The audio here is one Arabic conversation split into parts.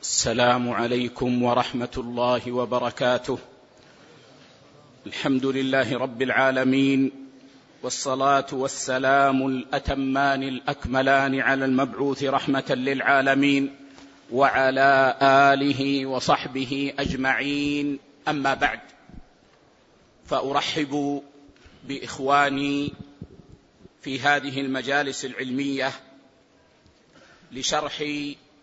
السلام عليكم ورحمة الله وبركاته. الحمد لله رب العالمين، والصلاة والسلام الأتمان الأكملان على المبعوث رحمة للعالمين وعلى آله وصحبه أجمعين. أما بعد، فأرحب بإخواني في هذه المجالس العلمية لشرح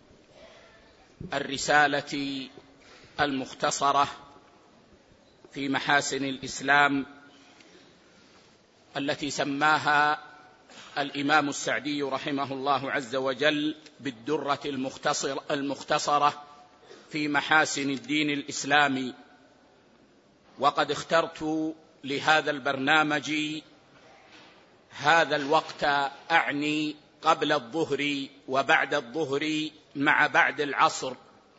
الرسالة المختصرة في محاسن الإسلام التي سماها الإمام السعدي رحمه الله عز وجل بالدرة المختصرة في محاسن الدين الإسلامي. وقد اخترت لهذا البرنامج هذا الوقت، أعني قبل الظهر وبعد الظهر مع بعد العصر،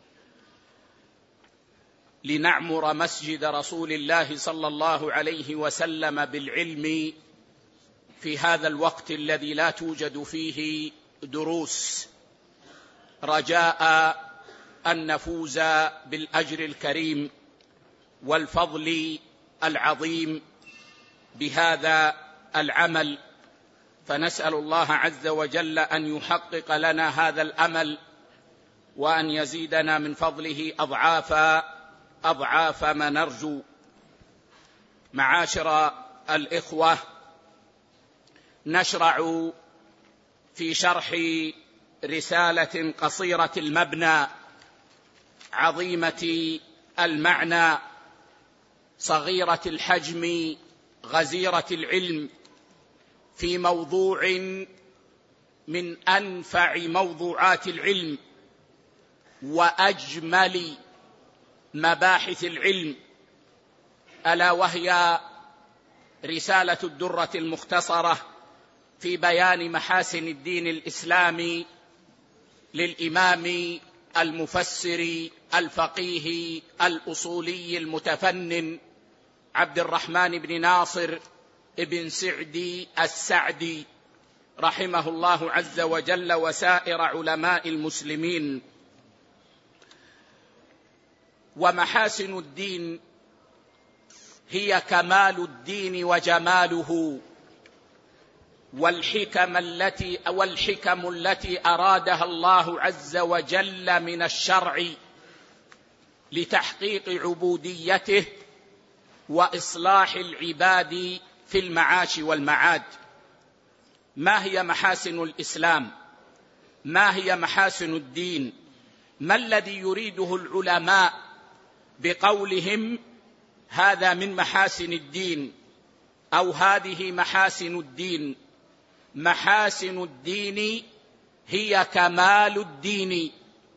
لنعمر مسجد رسول الله صلى الله عليه وسلم بالعلم في هذا الوقت الذي لا توجد فيه دروس، رجاء أن نفوز بالأجر الكريم والفضل العظيم بهذا العمل. فنسأل الله عز وجل أن يحقق لنا هذا الأمل، وأن يزيدنا من فضله أضعاف ما نرجو. معاشر الإخوة، نشرع في شرح رسالة قصيرة المبنى عظيمة المعنى صغيرة الحجم غزيرة العلم، في موضوع من أنفع موضوعات العلم وأجمل مباحث العلم، ألا وهي رسالة الدرة المختصرة في بيان محاسن الدين الإسلامي للإمام المفسر الفقيه الأصولي المتفنن عبد الرحمن بن ناصر ابن سعدي السعدي رحمه الله عز وجل وسائر علماء المسلمين. ومحاسن الدين هي كمال الدين وجماله، والحكم التي أرادها الله عز وجل من الشرع لتحقيق عبوديته وإصلاح العباد في المعاش والمعاد. ما هي محاسن الإسلام؟ ما هي محاسن الدين؟ ما الذي يريده العلماء بقولهم هذا من محاسن الدين أو هذه محاسن الدين؟ محاسن الدين هي كمال الدين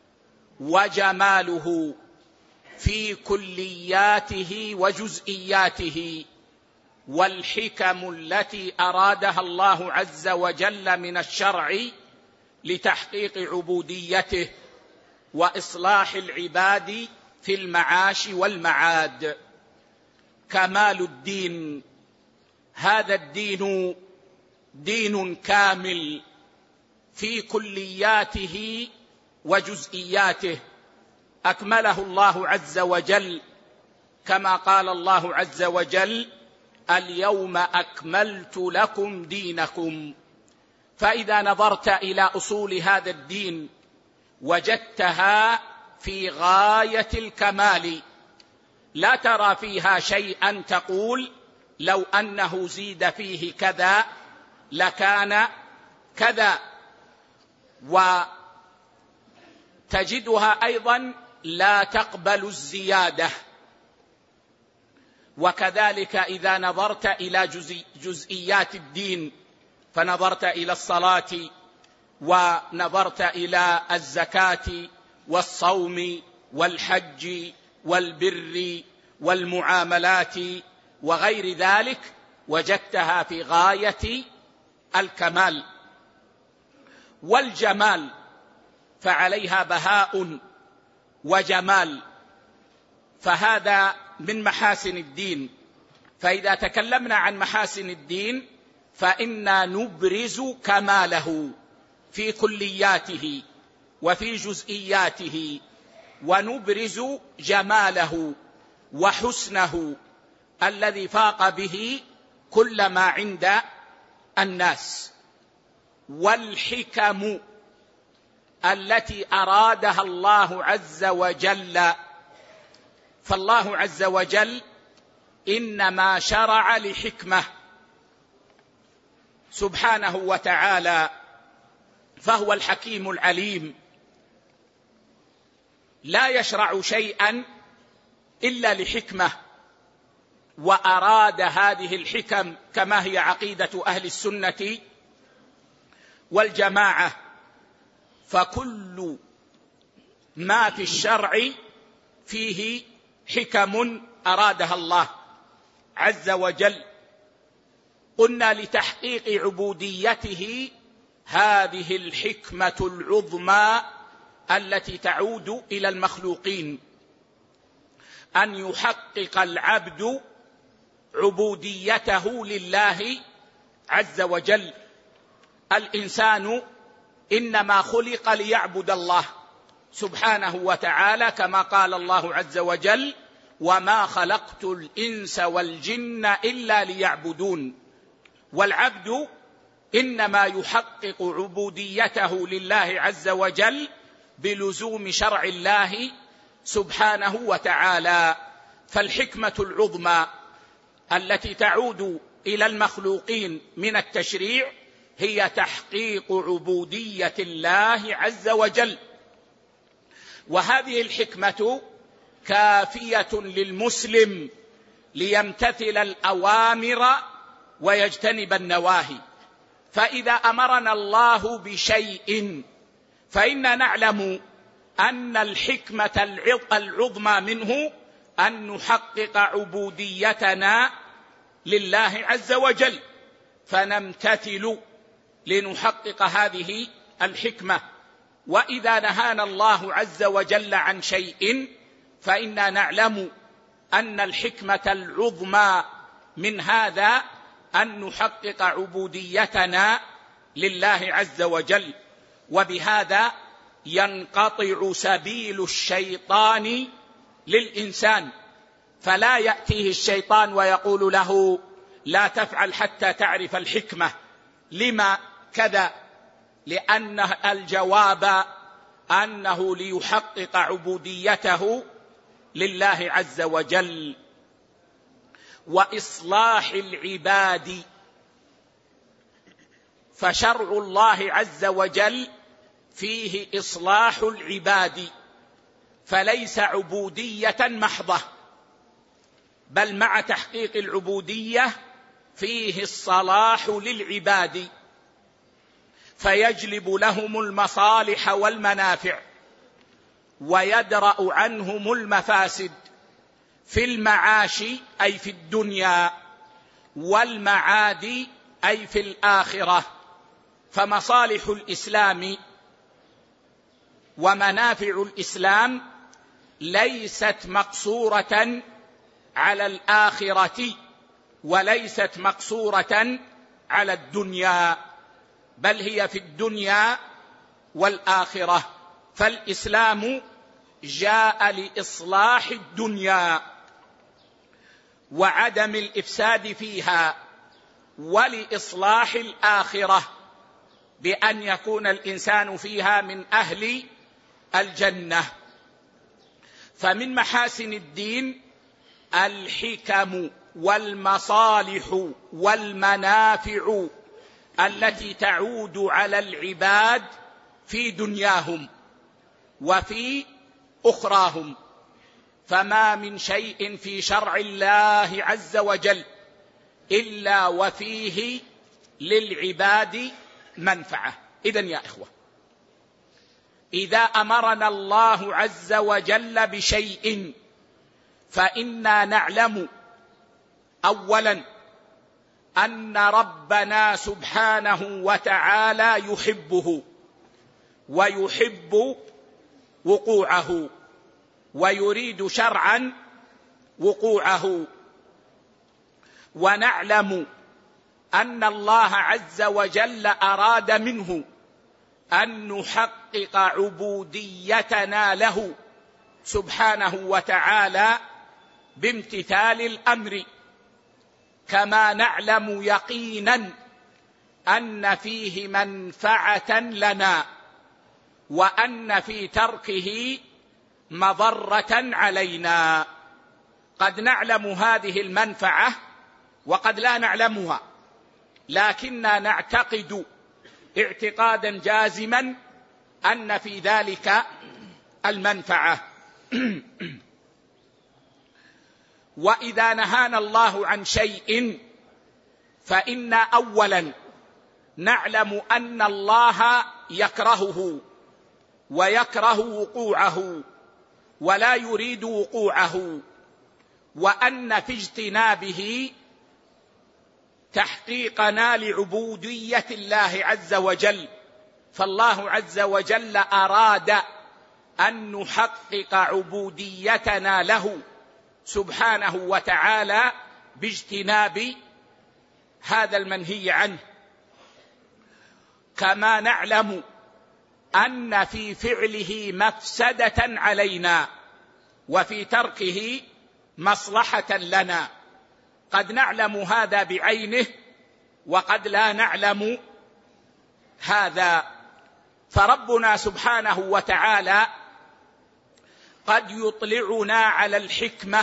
وجماله في كلياته وجزئياته، والحكم التي أرادها الله عز وجل من الشرع لتحقيق عبوديته وإصلاح العباد في المعاش والمعاد. كمال الدين، هذا الدين دين كامل في كلياته وجزئياته، أكمله الله عز وجل كما قال الله عز وجل: اليوم أكملت لكم دينكم. فإذا نظرت إلى أصول هذا الدين وجدتها في غاية الكمال، لا ترى فيها شيئا تقول لو أنه زيد فيه كذا لكان كذا، وتجدها أيضا لا تقبل الزيادة. وكذلك إذا نظرت إلى جزئيات الدين، فنظرت إلى الصلاة ونظرت إلى الزكاة والصوم والحج والبر والمعاملات وغير ذلك، وجدتها في غاية الكمال. والجمال فعليها بهاء وجمال، فهذا من محاسن الدين. فإذا تكلمنا عن محاسن الدين فإنا نبرز كماله في كلياته وفي جزئياته ونبرز جماله وحسنه الذي فاق به كل ما عند الناس. والحكم التي أرادها الله عز وجل، فالله عز وجل إنما شرع لحكمة سبحانه وتعالى، فهو الحكيم العليم، لا يشرع شيئا إلا لحكمة، وأراد هذه الحكم كما هي عقيدة أهل السنة والجماعة. فكل ما في الشرع فيه حكم أرادها الله عز وجل. قلنا لتحقيق عبوديته هذه الحكمة العظمى التي تعود إلى المخلوقين، أن يحقق العبد عبوديته لله عز وجل. الإنسان إنما خلق ليعبد الله سبحانه وتعالى، كما قال الله عز وجل: وما خلقت الإنس والجن إلا ليعبدون. والعبد إنما يحقق عبوديته لله عز وجل بلزوم شرع الله سبحانه وتعالى. فالحكمة العظمى التي تعود إلى المخلوقين من التشريع هي تحقيق عبودية الله عز وجل. وهذه الحكمة كافية للمسلم ليمتثل الأوامر ويجتنب النواهي. فإذا أمرنا الله بشيء فإننا نعلم أن الحكمة العظمى منه أن نحقق عبوديتنا لله عز وجل، فنمتثل لنحقق هذه الحكمة. وإذا نهانا الله عز وجل عن شيء فإننا نعلم أن الحكمة العظمى من هذا أن نحقق عبوديتنا لله عز وجل. وبهذا ينقطع سبيل الشيطان للإنسان، فلا يأتيه الشيطان ويقول له: لا تفعل حتى تعرف الحكمة، لما كذا؟ لأن الجواب أنه ليحقق عبوديته لله عز وجل. وإصلاح العباد، فشرع الله عز وجل فيه إصلاح العباد، فليس عبودية محضة، بل مع تحقيق العبودية فيه الصلاح للعباد، فيجلب لهم المصالح والمنافع ويدرأ عنهم المفاسد في المعاش أي في الدنيا، والمعاد أي في الآخرة. فمصالح الإسلام ومنافع الإسلام ليست مقصورة على الآخرة وليست مقصورة على الدنيا، بل هي في الدنيا والآخرة. فالإسلام جاء لإصلاح الدنيا وعدم الإفساد فيها، ولإصلاح الآخرة بأن يكون الإنسان فيها من أهل الجنة. فمن محاسن الدين الحكم والمصالح والمنافع التي تعود على العباد في دنياهم وفي أخراهم. فما من شيء في شرع الله عز وجل إلا وفيه للعباد منفعة. إذن يا إخوة، إذا أمرنا الله عز وجل بشيء فإنا نعلم أولا أن ربنا سبحانه وتعالى يحبه ويحب وقوعه ويريد شرعا وقوعه. ونعلم أن الله عز وجل أراد منه أن نحقق عبوديتنا له سبحانه وتعالى بامتثال الأمر، كما نعلم يقينا أن فيه منفعة لنا، وأن في تركه مضرة علينا. قد نعلم هذه المنفعة وقد لا نعلمها، لكننا نعتقد اعتقادا جازما أن في ذلك المنفعة. وإذا نهانا الله عن شيء فإنا أولا نعلم أن الله يكرهه ويكره وقوعه ولا يريد وقوعه، وأن في اجتنابه تحقيقنا لعبودية الله عز وجل. فالله عز وجل أراد أن نحقق عبوديتنا له سبحانه وتعالى باجتناب هذا المنهي عنه. كما نعلم أن في فعله مفسدة علينا وفي تركه مصلحة لنا، قد نعلم هذا بعينه وقد لا نعلم هذا. فربنا سبحانه وتعالى قد يطلعنا على الحكمة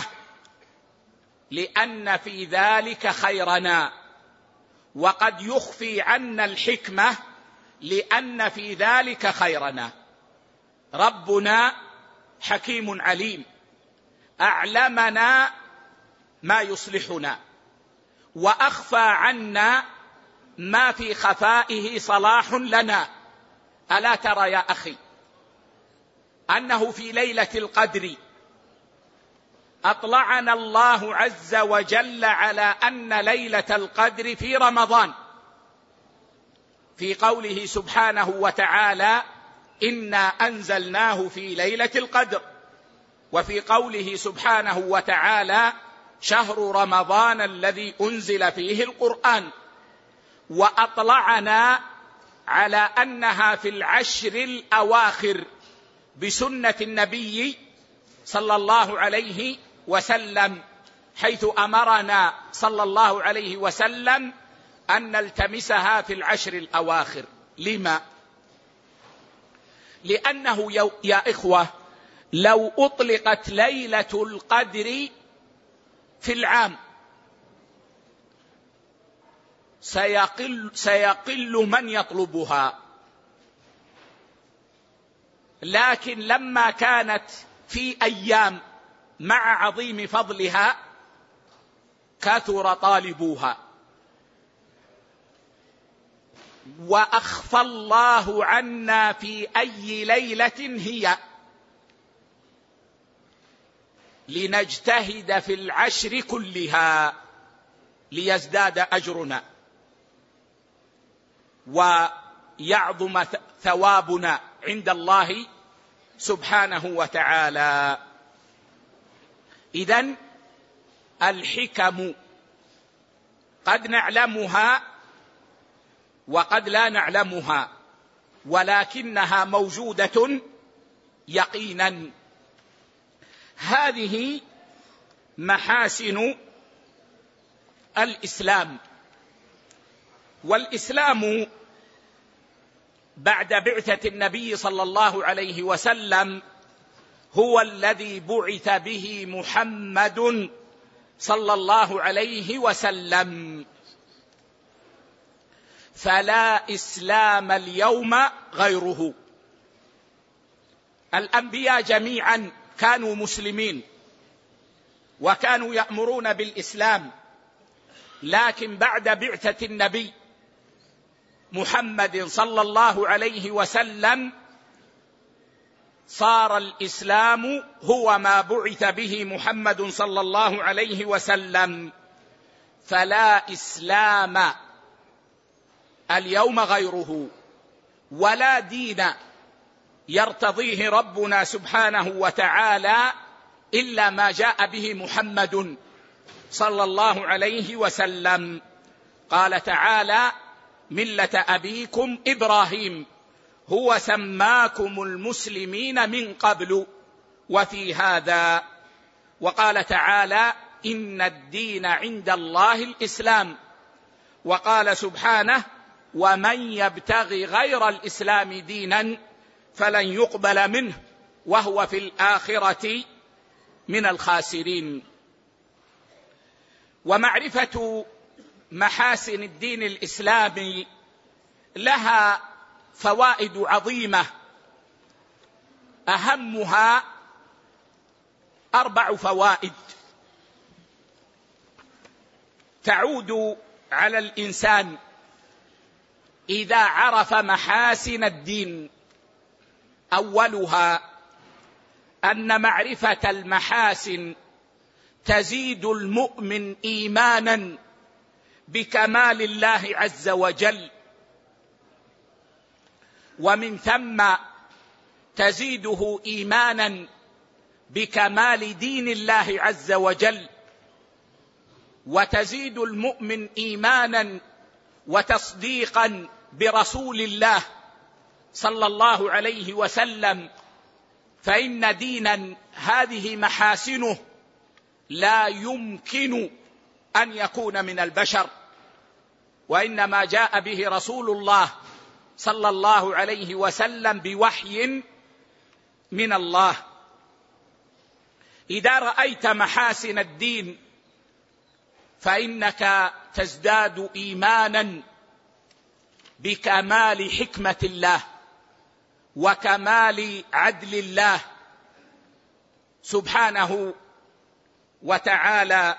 لأن في ذلك خيرنا، وقد يخفي عنا الحكمة لأن في ذلك خيرنا. ربنا حكيم عليم، أعلمنا ما يصلحنا وأخفى عنا ما في خفائه صلاح لنا. ألا ترى يا أخي أنه في ليلة القدر أطلعنا الله عز وجل على أن ليلة القدر في رمضان، في قوله سبحانه وتعالى إنا أنزلناه في ليلة القدر، وفي قوله سبحانه وتعالى شهر رمضان الذي أنزل فيه القرآن. وأطلعنا على أنها في العشر الأواخر بسنة النبي صلى الله عليه وسلم، حيث أمرنا صلى الله عليه وسلم أن نلتمسها في العشر الأواخر. لما؟ لأنه يا إخوة لو أطلقت ليلة القدر في العام سيقل من يطلبها، لكن لما كانت في أيام مع عظيم فضلها كثر طالبوها. وأخفى الله عنا في أي ليلة هي لنجتهد في العشر كلها ليزداد أجرنا ويعظم ثوابنا عند الله سبحانه وتعالى. إذن الحكم قد نعلمها وقد لا نعلمها، ولكنها موجودة يقينا. هذه محاسن الإسلام. والإسلام بعد بعثة النبي صلى الله عليه وسلم هو الذي بعث به محمد صلى الله عليه وسلم، فلا إسلام اليوم غيره. الأنبياء جميعا كانوا مسلمين وكانوا يأمرون بالإسلام، لكن بعد بعثة النبي محمد صلى الله عليه وسلم صار الإسلام هو ما بعث به محمد صلى الله عليه وسلم، فلا إسلام اليوم غيره، ولا دين يرتضيه ربنا سبحانه وتعالى إلا ما جاء به محمد صلى الله عليه وسلم. قال تعالى ملة أبيكم إبراهيم هو سماكم المسلمين من قبل وفي هذا. وقال تعالى: إن الدين عند الله الإسلام. وقال سبحانه: ومن يبتغي غير الإسلام دينا فلن يقبل منه وهو في الآخرة من الخاسرين. ومعرفة محاسن الدين الإسلامي لها فوائد عظيمة، أهمها 4 فوائد تعود على الإنسان إذا عرف محاسن الدين. أولها أن معرفة المحاسن تزيد المؤمن إيمانا بكمال الله عز وجل، ومن ثم تزيده إيمانا بكمال دين الله عز وجل، وتزيد المؤمن إيمانا وتصديقا برسول الله صلى الله عليه وسلم، فإن دينا هذه محاسنه لا يمكن أن يكون من البشر، وإنما جاء به رسول الله صلى الله عليه وسلم بوحي من الله. إذا رأيت محاسن الدين فإنك تزداد إيمانا بكمال حكمة الله وكمال عدل الله سبحانه وتعالى.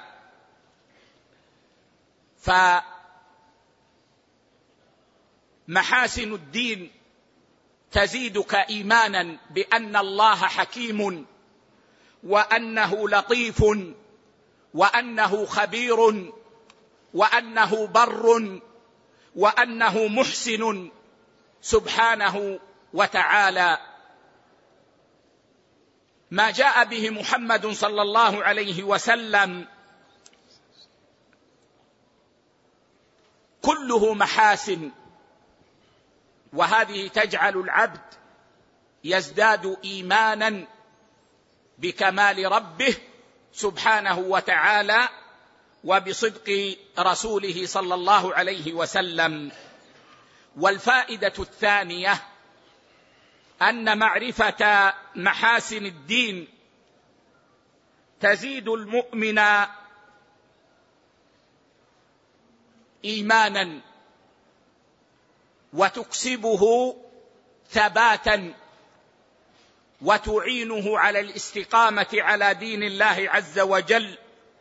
فمحاسن الدين تزيدك إيمانا بأن الله حكيم، وأنه لطيف، وأنه خبير، وأنه بر، وأنه محسن سبحانه وتعالى. ما جاء به محمد صلى الله عليه وسلم كله محاسن، وهذه تجعل العبد يزداد إيمانا بكمال ربه سبحانه وتعالى وبصدق رسوله صلى الله عليه وسلم. والفائدة الثانية أن معرفة محاسن الدين تزيد المؤمن إيمانا وتكسبه ثباتا وتعينه على الاستقامة على دين الله عز وجل،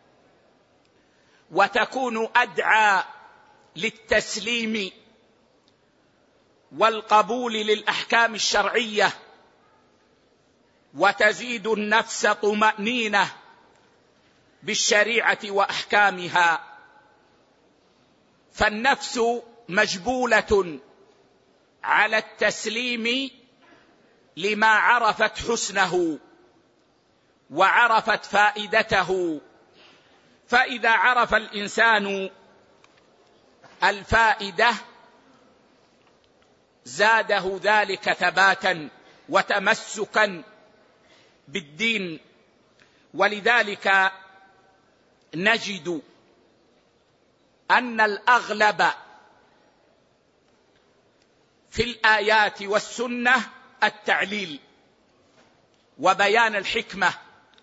وتكون أدعى للتسليم والقبول للأحكام الشرعية، وتزيد النفس طمأنينة بالشريعة وأحكامها. فالنفس مجبولة على التسليم لما عرفت حسنه وعرفت فائدته، فإذا عرف الإنسان الفائدة زاده ذلك ثباتا وتمسكا بالدين. ولذلك نجد أن الأغلب في الآيات والسنة التعليل وبيان الحكمة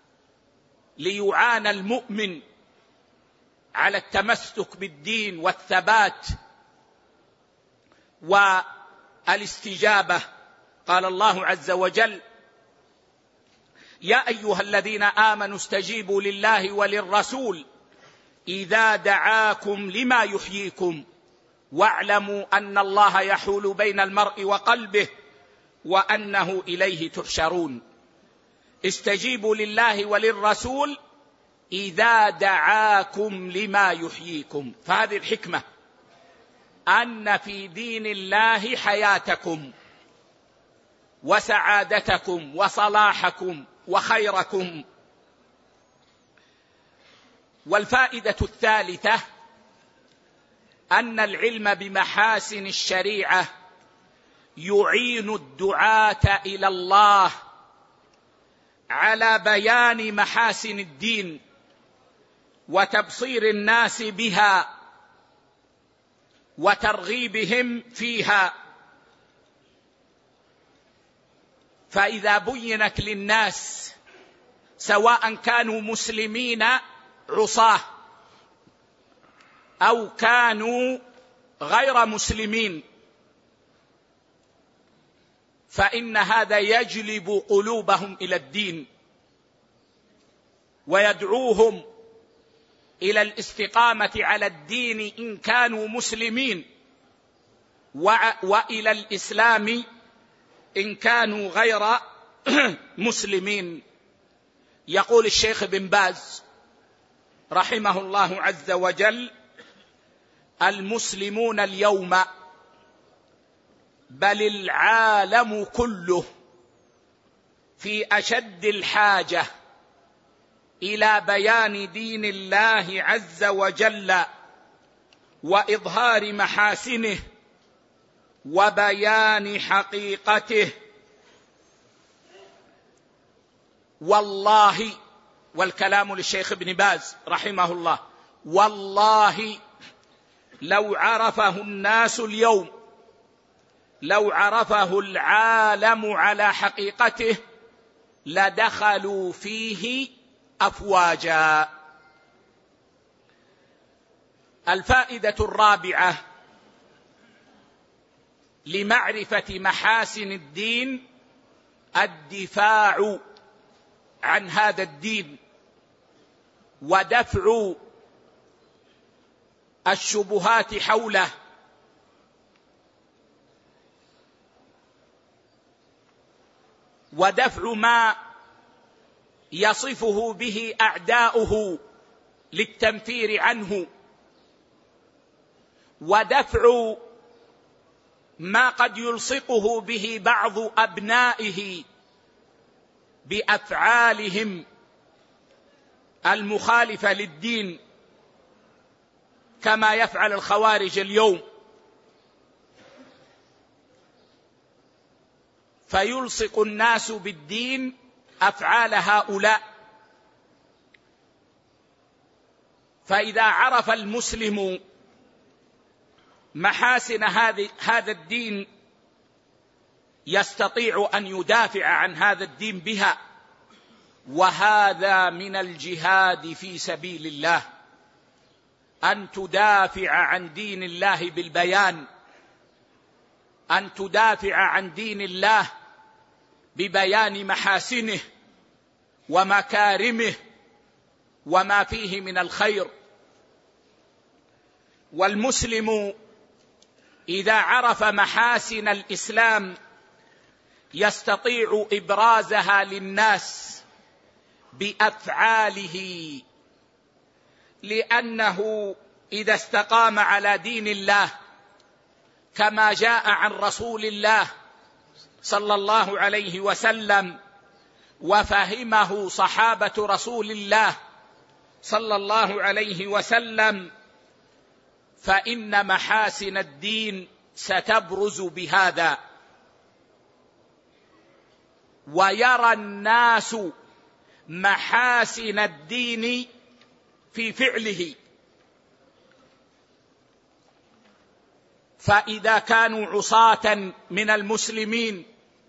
ليعان المؤمن على التمسك بالدين والثبات والاستجابة. قال الله عز وجل: يا أيها الذين آمنوا استجيبوا لله وللرسول إذا دعاكم لما يحييكم واعلموا أن الله يحول بين المرء وقلبه وأنه إليه تحشرون. استجيبوا لله وللرسول إذا دعاكم لما يحييكم. فهذه الحكمة أن في دين الله حياتكم وسعادتكم وصلاحكم وخيركم. والفائدة الثالثة أن العلم بمحاسن الشريعة يعين الدعاة إلى الله على بيان محاسن الدين وتبصير الناس بها وترغيبهم فيها. فإذا بينت للناس سواء كانوا مسلمين عصاة أو كانوا غير مسلمين، فإن هذا يجلب قلوبهم إلى الدين ويدعوهم إلى الاستقامة على الدين إن كانوا مسلمين، وإلى الإسلام إن كانوا غير مسلمين. يقول الشيخ بن باز رحمه الله عز وجل: المسلمون اليوم بل العالم كله في أشد الحاجة إلى بيان دين الله عز وجل وإظهار محاسنه وبيان حقيقته. والله، والكلام للشيخ ابن باز رحمه الله، والله لو عرفه الناس اليوم، لو عرفه العالم على حقيقته لدخلوا فيه أفواجا. الفائدة الرابعة لمعرفة محاسن الدين الدفاع عن هذا الدين ودفع الشبهات حوله، ودفع ما يصفه به أعداؤه للتنفير عنه، ودفع ما قد يلصقه به بعض أبنائه بأفعالهم المخالفة للدين كما يفعل الخوارج اليوم، فيلصق الناس بالدين أفعال هؤلاء. فإذا عرف المسلم محاسن هذا الدين يستطيع أن يدافع عن هذا الدين بها، وهذا من الجهاد في سبيل الله، أن تدافع عن دين الله بالبيان، أن تدافع عن دين الله ببيان محاسنه ومكارمه وما فيه من الخير. والمسلم إذا عرف محاسن الإسلام يستطيع إبرازها للناس بأفعاله، لأنه إذا استقام على دين الله كما جاء عن رسول الله صلى الله عليه وسلم وفهمه صحابة رسول الله صلى الله عليه وسلم، فإن محاسن الدين ستبرز بهذا، ويرى الناس محاسن الدين في فعله. فإذا كانوا عصاة من المسلمين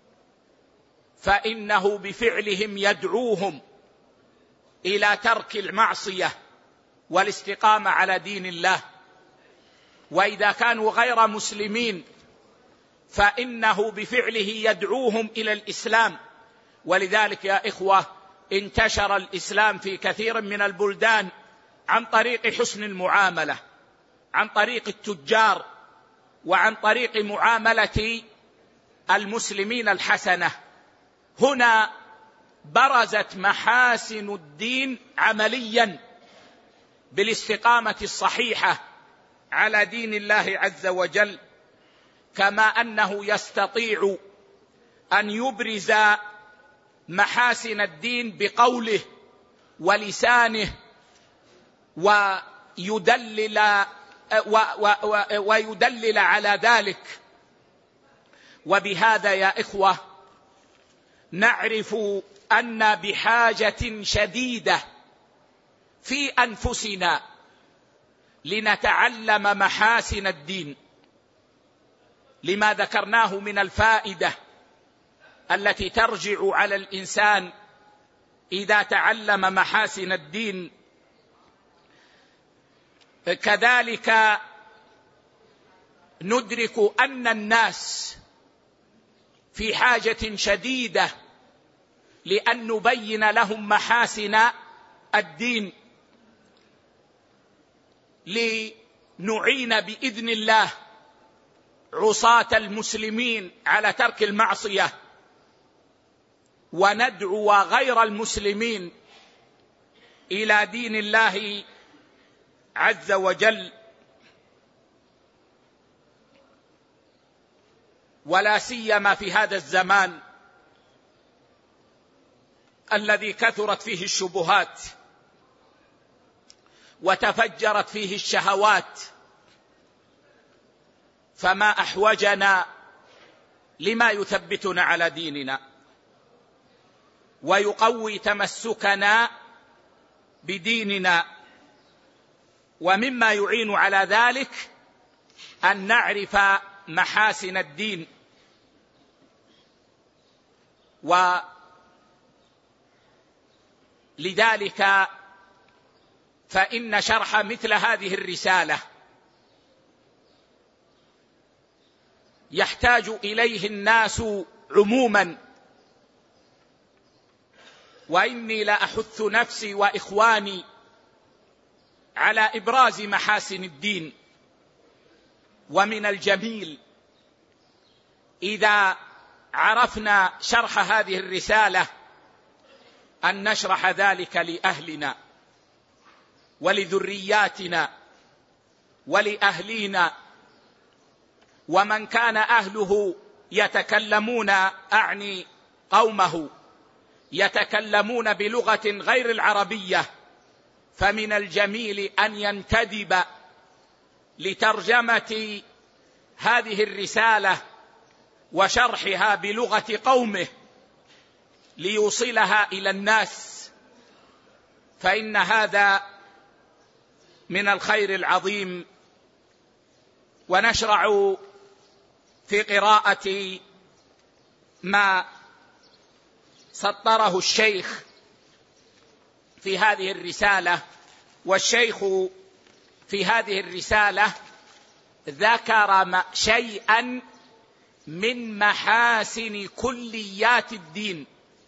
فإنه بفعلهم يدعوهم إلى ترك المعصية والاستقامة على دين الله، وإذا كانوا غير مسلمين فإنه بفعله يدعوهم إلى الإسلام. ولذلك يا إخوة انتشر الإسلام في كثير من البلدان عن طريق حسن المعاملة، عن طريق التجار، وعن طريق معاملة المسلمين الحسنة. هنا برزت محاسن الدين عمليا بالاستقامة الصحيحة على دين الله عز وجل، كما أنه يستطيع أن يبرز محاسن الدين بقوله ولسانه ويدلل على ذلك. وبهذا يا إخوة نعرف أن بحاجة شديدة في أنفسنا لنتعلم محاسن الدين، لما ذكرناه من الفائدة التي ترجع على الإنسان إذا تعلم محاسن الدين. كذلك ندرك أن الناس في حاجة شديدة لأن نبين لهم محاسن الدين، لنعين بإذن الله عصاة المسلمين على ترك المعصية، وندعو غير المسلمين إلى دين الله عز وجل. ولا سيما في هذا الزمان الذي كثرت فيه الشبهات وتفجرت فيه الشهوات، فما أحوجنا لما يثبتنا على ديننا ويقوي تمسكنا بديننا. ومما يعين على ذلك أن نعرف محاسن الدين. ولذلك فإن شرح مثل هذه الرسالة يحتاج إليه الناس عموما، وإني لأحث نفسي وإخواني على إبراز محاسن الدين. ومن الجميل إذا عرفنا شرح هذه الرسالة أن نشرح ذلك لأهلنا ولذرياتنا ولأهلينا، ومن كان أهله يتكلمون، أعني قومه، يتكلمون بلغة غير العربية، فمن الجميل أن ينتدب لترجمة هذه الرسالة وشرحها بلغة قومه ليوصلها إلى الناس، فإن هذا من الخير العظيم. ونشرع في قراءة ما سطره الشيخ في هذه الرسالة. والشيخ في هذه الرسالة ذكر شيئا من محاسن كليات الدين،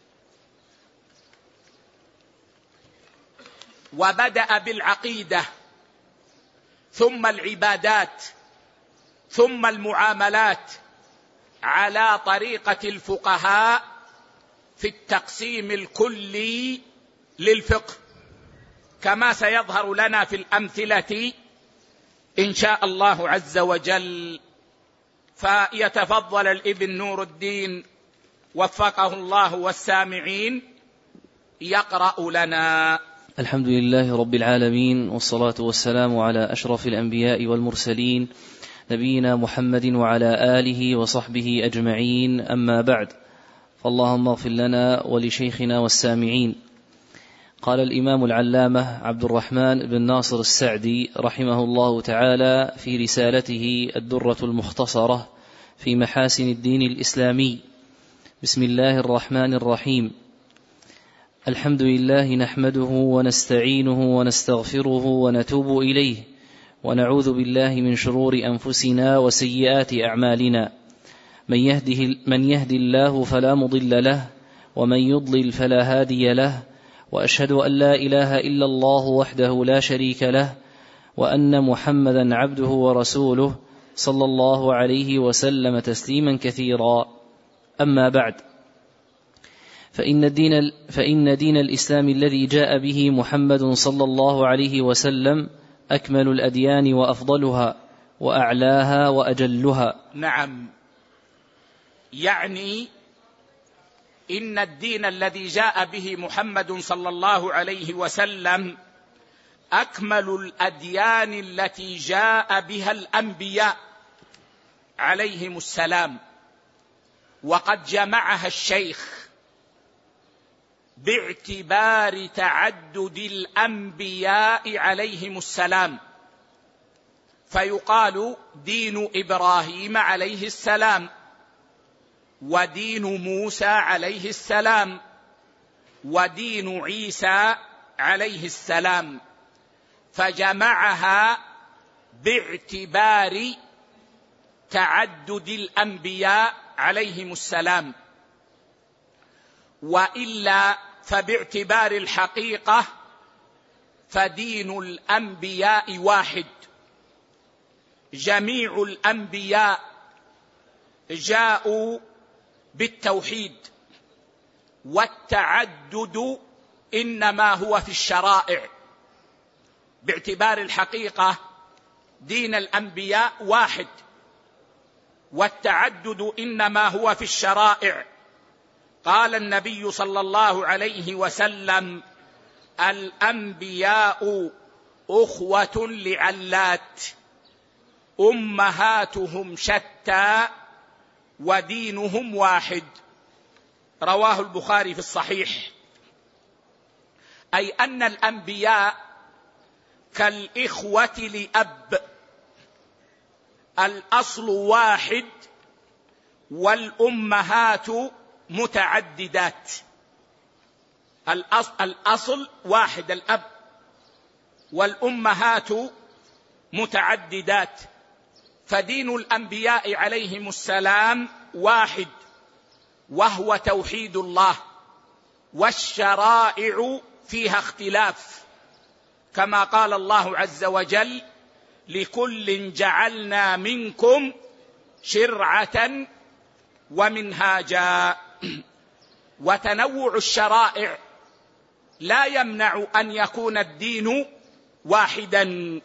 وبدأ بالعقيدة ثم العبادات ثم المعاملات على طريقة الفقهاء في التقسيم الكلي للفقه، كما سيظهر لنا في الأمثلة إن شاء الله عز وجل. فيتفضل الابن نور الدين وفقه الله والسامعين يقرأ لنا. الحمد لله رب العالمين، والصلاة والسلام على أشرف الأنبياء والمرسلين نبينا محمد وعلى آله وصحبه أجمعين، أما بعد، فاللهم اغفر لنا ولشيخنا والسامعين. قال الإمام العلامة عبد الرحمن بن ناصر السعدي رحمه الله تعالى في رسالته الدرة المختصرة في محاسن الدين الإسلامي: بسم الله الرحمن الرحيم. الحمد لله نحمده ونستعينه ونستغفره ونتوب إليه، ونعوذ بالله من شرور أنفسنا وسيئات أعمالنا، من يهدي الله فلا مضل له، ومن يضلل فلا هادي له، وأشهد أن لا إله إلا الله وحده لا شريك له، وأن محمدا عبده ورسوله صلى الله عليه وسلم تسليما كثيرا. أما بعد، فإن دين الإسلام الذي جاء به محمد صلى الله عليه وسلم أكمل الأديان وأفضلها وأعلاها وأجلها. نعم، يعني إن الدين الذي جاء به محمد صلى الله عليه وسلم أكمل الأديان التي جاء بها الأنبياء عليهم السلام، وقد جمعها الشيخ باعتبار تعدد الأنبياء عليهم السلام، فيقال دين إبراهيم عليه السلام، ودين موسى عليه السلام، ودين عيسى عليه السلام، فجمعها باعتبار تعدد الأنبياء عليهم السلام، وإلا فباعتبار الحقيقة فدين الأنبياء واحد. جميع الأنبياء جاءوا بالتوحيد، والتعدد إنما هو في الشرائع. باعتبار الحقيقة دين الأنبياء واحد، والتعدد إنما هو في الشرائع. قال النبي صلى الله عليه وسلم: الأنبياء أخوة لعلات، أمهاتهم شتى ودينهم واحد. رواه البخاري في الصحيح. أي أن الأنبياء كالإخوة لأب، الأصل واحد والأمهات متعددات. الأصل واحد الأب، والأمهات متعددات، فدين الأنبياء عليهم السلام واحد، وهو توحيد الله، والشرائع فيها اختلاف، كما قال الله عز وجل: لكل جعلنا منكم شرعة ومنهاجا. وتنوع الشرائع لا يمنع أن يكون الدين واحدا.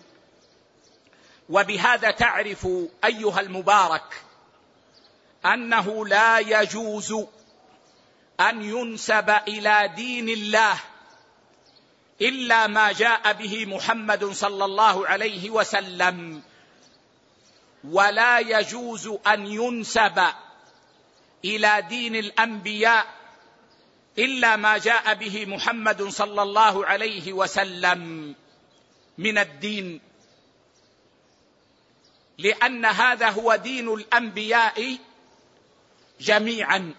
وبهذا تعرف أيها المبارك أنه لا يجوز أن ينسب إلى دين الله إلا ما جاء به محمد صلى الله عليه وسلم، ولا يجوز أن ينسب إلى دين الأنبياء إلا ما جاء به محمد صلى الله عليه وسلم من الدين، لأن هذا هو دين الأنبياء جميعا.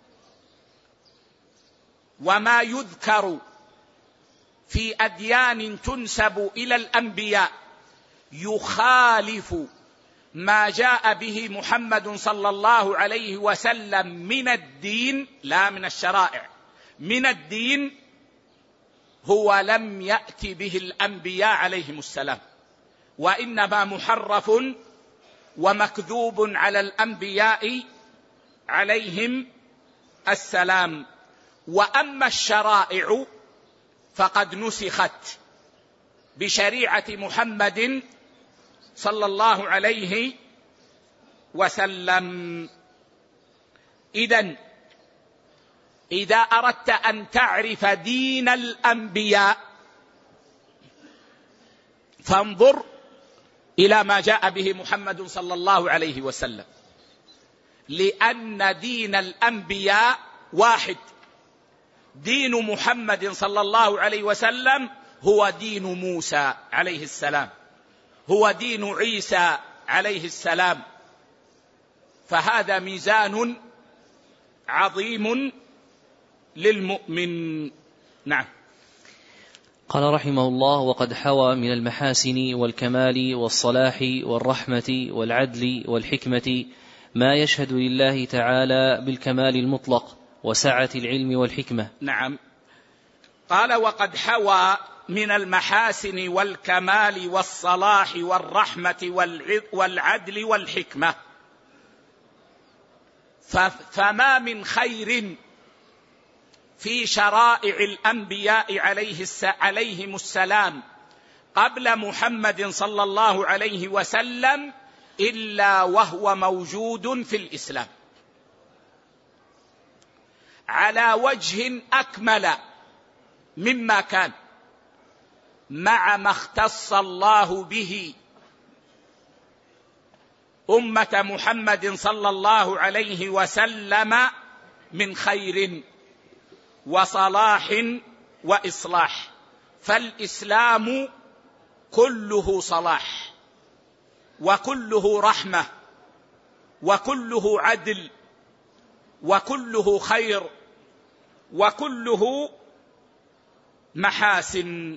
وما يذكر في أديان تنسب إلى الأنبياء يخالف ما جاء به محمد صلى الله عليه وسلم من الدين، لا من الشرائع، من الدين، هو لم يأت به الأنبياء عليهم السلام، وإنما محرف ومكذوب على الأنبياء عليهم السلام. وأما الشرائع فقد نسخت بشريعة محمد صلى الله عليه وسلم. إذا أردت أن تعرف دين الأنبياء فانظر إلى ما جاء به محمد صلى الله عليه وسلم، لأن دين الأنبياء واحد. دين محمد صلى الله عليه وسلم هو دين موسى عليه السلام، هو دين عيسى عليه السلام، فهذا ميزان عظيم للمؤمن. نعم. قال رحمه الله: وقد حوى من المحاسن والكمال والصلاح والرحمة والعدل والحكمة ما يشهد لله تعالى بالكمال المطلق وسعة العلم والحكمة. نعم. قال: وقد حوى من المحاسن والكمال والصلاح والرحمة والعدل والحكمة، فما من خير في شرائع الأنبياء عليهم السلام قبل محمد صلى الله عليه وسلم إلا وهو موجود في الإسلام على وجه أكمل مما كان، مع ما اختص الله به أمة محمد صلى الله عليه وسلم من خير. وصلاح وإصلاح، فالإسلام كله صلاح وكله رحمة وكله عدل وكله خير وكله محاسن.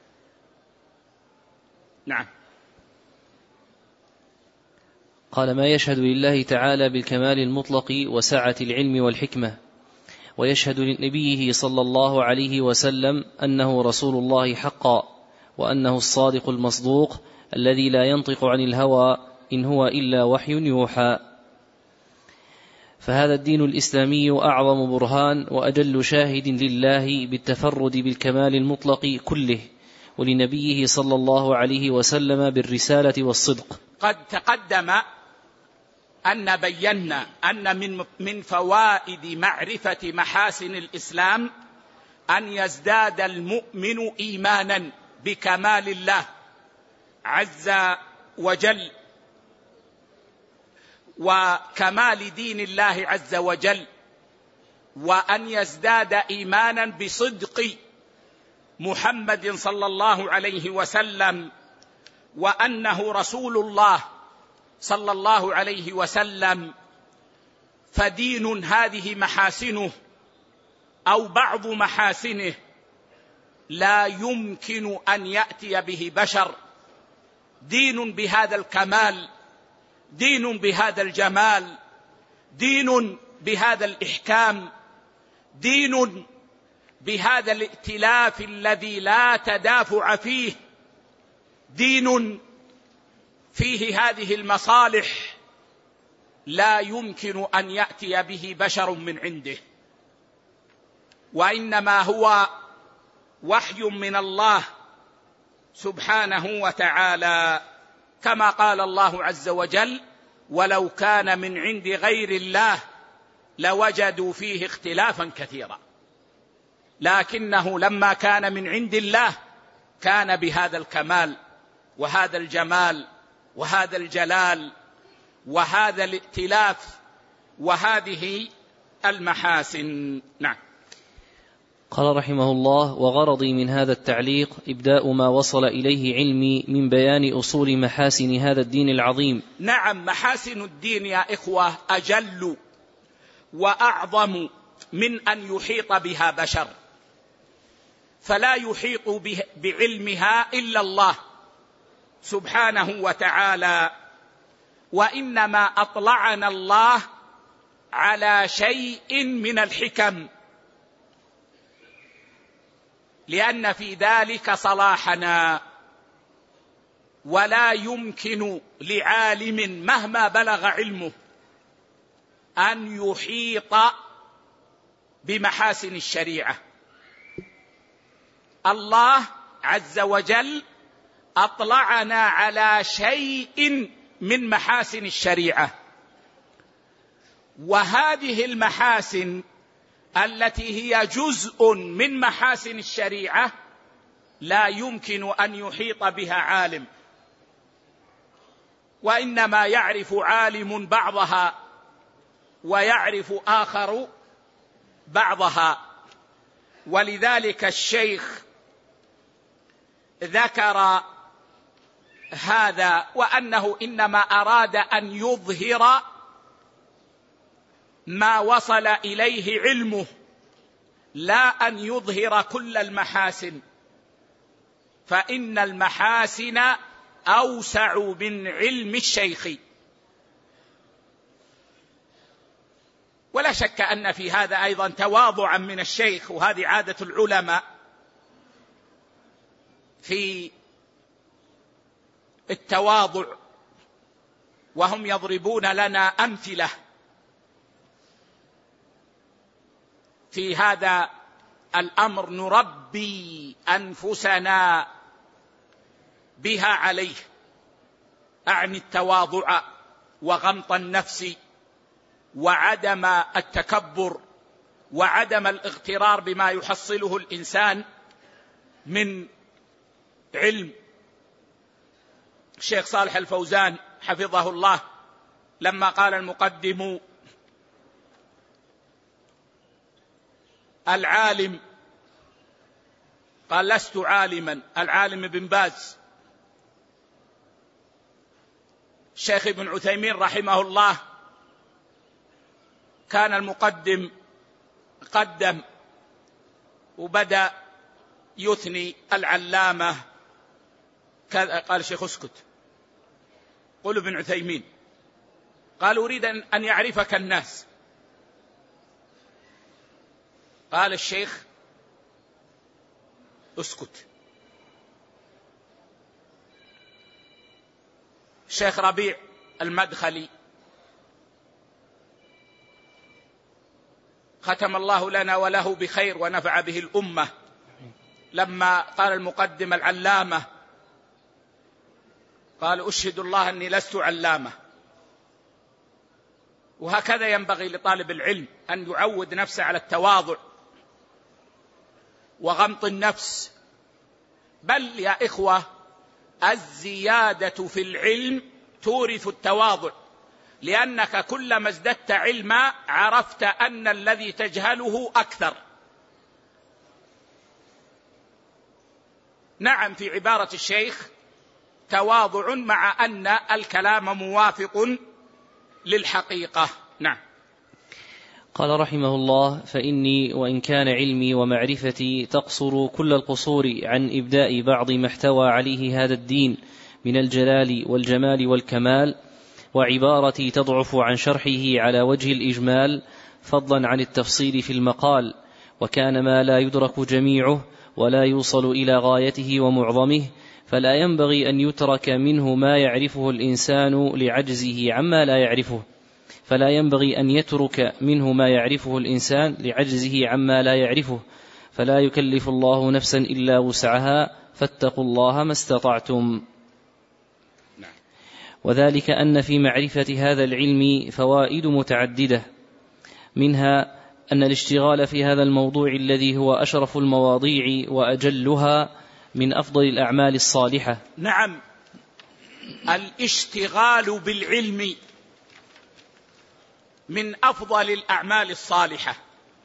نعم. قال: ما يشهد لله تعالى بالكمال المطلق وسعة العلم والحكمة، ويشهد لنبيه صلى الله عليه وسلم أنه رسول الله حقا، وأنه الصادق المصدوق الذي لا ينطق عن الهوى إن هو إلا وحي يوحى. فهذا الدين الإسلامي أعظم برهان وأجل شاهد لله بالتفرد بالكمال المطلق كله، ولنبيه صلى الله عليه وسلم بالرسالة والصدق. قد تقدم أن بينا أن من فوائد معرفة محاسن الإسلام أن يزداد المؤمن إيمانا بكمال الله عز وجل وكمال دين الله عز وجل، وأن يزداد إيمانا بصدق محمد صلى الله عليه وسلم، وأنه رسول الله صلى الله عليه وسلم. فدين هذه محاسنه أو بعض محاسنه لا يمكن أن يأتي به بشر. دين بهذا الكمال، دين بهذا الجمال، دين بهذا الإحكام، دين بهذا الائتلاف الذي لا تدافع فيه، دين فيه هذه المصالح، لا يمكن أن يأتي به بشر من عنده، وإنما هو وحي من الله سبحانه وتعالى، كما قال الله عز وجل: ولو كان من عند غير الله لوجدوا فيه اختلافا كثيرا. لكنه لما كان من عند الله كان بهذا الكمال وهذا الجمال وهذا الجلال وهذا الائتلاف وهذه المحاسن. نعم. قال رحمه الله: وغرضي من هذا التعليق إبداء ما وصل إليه علمي من بيان أصول محاسن هذا الدين العظيم. نعم، محاسن الدين يا إخوة أجل وأعظم من أن يحيط بها بشر، فلا يحيط بعلمها إلا الله سبحانه وتعالى، وإنما أطلعنا الله على شيء من الحكم، لأن في ذلك صلاحنا. ولا يمكن لعالم مهما بلغ علمه أن يحيط بمحاسن الشريعة. الله عز وجل أطلعنا على شيء من محاسن الشريعة، وهذه المحاسن التي هي جزء من محاسن الشريعة لا يمكن أن يحيط بها عالم، وإنما يعرف عالم بعضها ويعرف آخر بعضها. ولذلك الشيخ ذكر هذا، وأنه إنما أراد أن يظهر ما وصل إليه علمه، لا أن يظهر كل المحاسن، فإن المحاسن أوسع من علم الشيخ. ولا شك أن في هذا أيضا تواضعا من الشيخ، وهذه عادة العلماء في التواضع، وهم يضربون لنا أمثلة في هذا الأمر نربي أنفسنا بها عليه، أعني التواضع وغمط النفس وعدم التكبر وعدم الاغترار بما يحصله الإنسان من علم. الشيخ صالح الفوزان حفظه الله لما قال المقدم: العالم؟ قال لست عالما. العالم ابن باز. الشيخ ابن عثيمين رحمه الله كان المقدم قدم وبدأ يثني العلامة كذا. قال الشيخ اسكت. قل ابن عثيمين. قال أريد أن يعرفك الناس. قال الشيخ اسكت. الشيخ ربيع المدخلي ختم الله لنا وله بخير ونفع به الأمة، لما قال المقدم العلامة قال أشهد الله أني لست علامة. وهكذا ينبغي لطالب العلم أن يعود نفسه على التواضع وغمط النفس. بل يا إخوة الزيادة في العلم تورث التواضع، لأنك كلما ازددت علما عرفت أن الذي تجهله أكثر. نعم، في عبارة الشيخ تواضع مع أن الكلام موافق للحقيقة. نعم. قال رحمه الله: فإني وإن كان علمي ومعرفتي تقصر كل القصور عن إبداء بعض ما احتوى عليه هذا الدين من الجلال والجمال والكمال، وعبارتي تضعف عن شرحه على وجه الإجمال فضلا عن التفصيل في المقال، وكان ما لا يدرك جميعه ولا يوصل إلى غايته ومعظمه، فلا ينبغي أن يترك منه ما يعرفه الإنسان لعجزه عما لا يعرفه فلا ينبغي أن يترك منه ما يعرفه الإنسان لعجزه عما لا يعرفه، فلا يكلف الله نفسا إلا وسعها، فاتقوا الله ما استطعتم. وذلك أن في معرفة هذا العلم فوائد متعددة، منها أن الاشتغال في هذا الموضوع الذي هو أشرف المواضيع وأجلها من أفضل الأعمال الصالحة. نعم، الاشتغال بالعلم من أفضل الأعمال الصالحة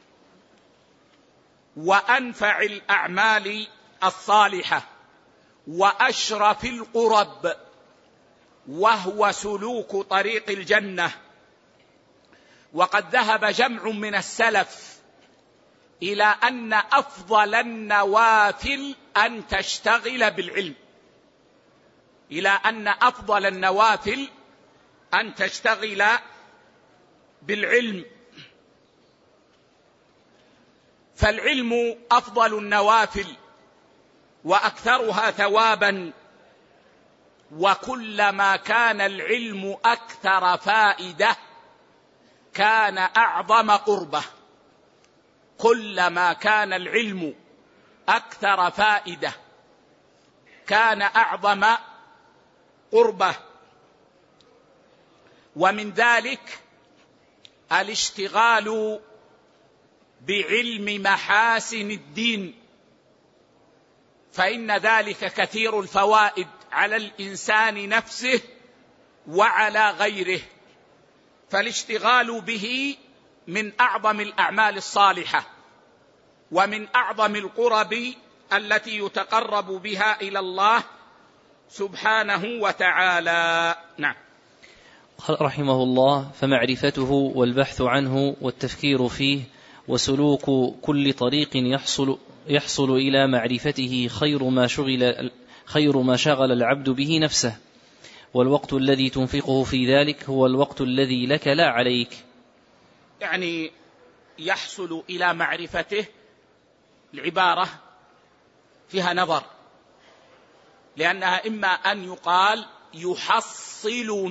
وأنفع الأعمال الصالحة وأشرف القرب، وهو سلوك طريق الجنة. وقد ذهب جمع من السلف إلى أن أفضل النوافل أن تشتغل بالعلم، إلى أن أفضل النوافل أن تشتغل بالعلم. فالعلم أفضل النوافل وأكثرها ثوابا، وكلما كان العلم أكثر فائدة كان أعظم قربة. كلما كان العلم أكثر فائدة كان أعظم قربة. ومن ذلك الاشتغال بعلم محاسن الدين، فإن ذلك كثير الفوائد على الإنسان نفسه وعلى غيره. فالاشتغال به من أعظم الأعمال الصالحة ومن أعظم القرب التي يتقرب بها إلى الله سبحانه وتعالى. نعم. رحمه الله: فمعرفته والبحث عنه والتفكير فيه وسلوك كل طريق يحصل إلى معرفته خير ما شغل العبد به نفسه، والوقت الذي تنفقه في ذلك هو الوقت الذي لك لا عليك. يعني يحصل إلى معرفته، العبارة فيها نظر، لأنها إما أن يقال يحصل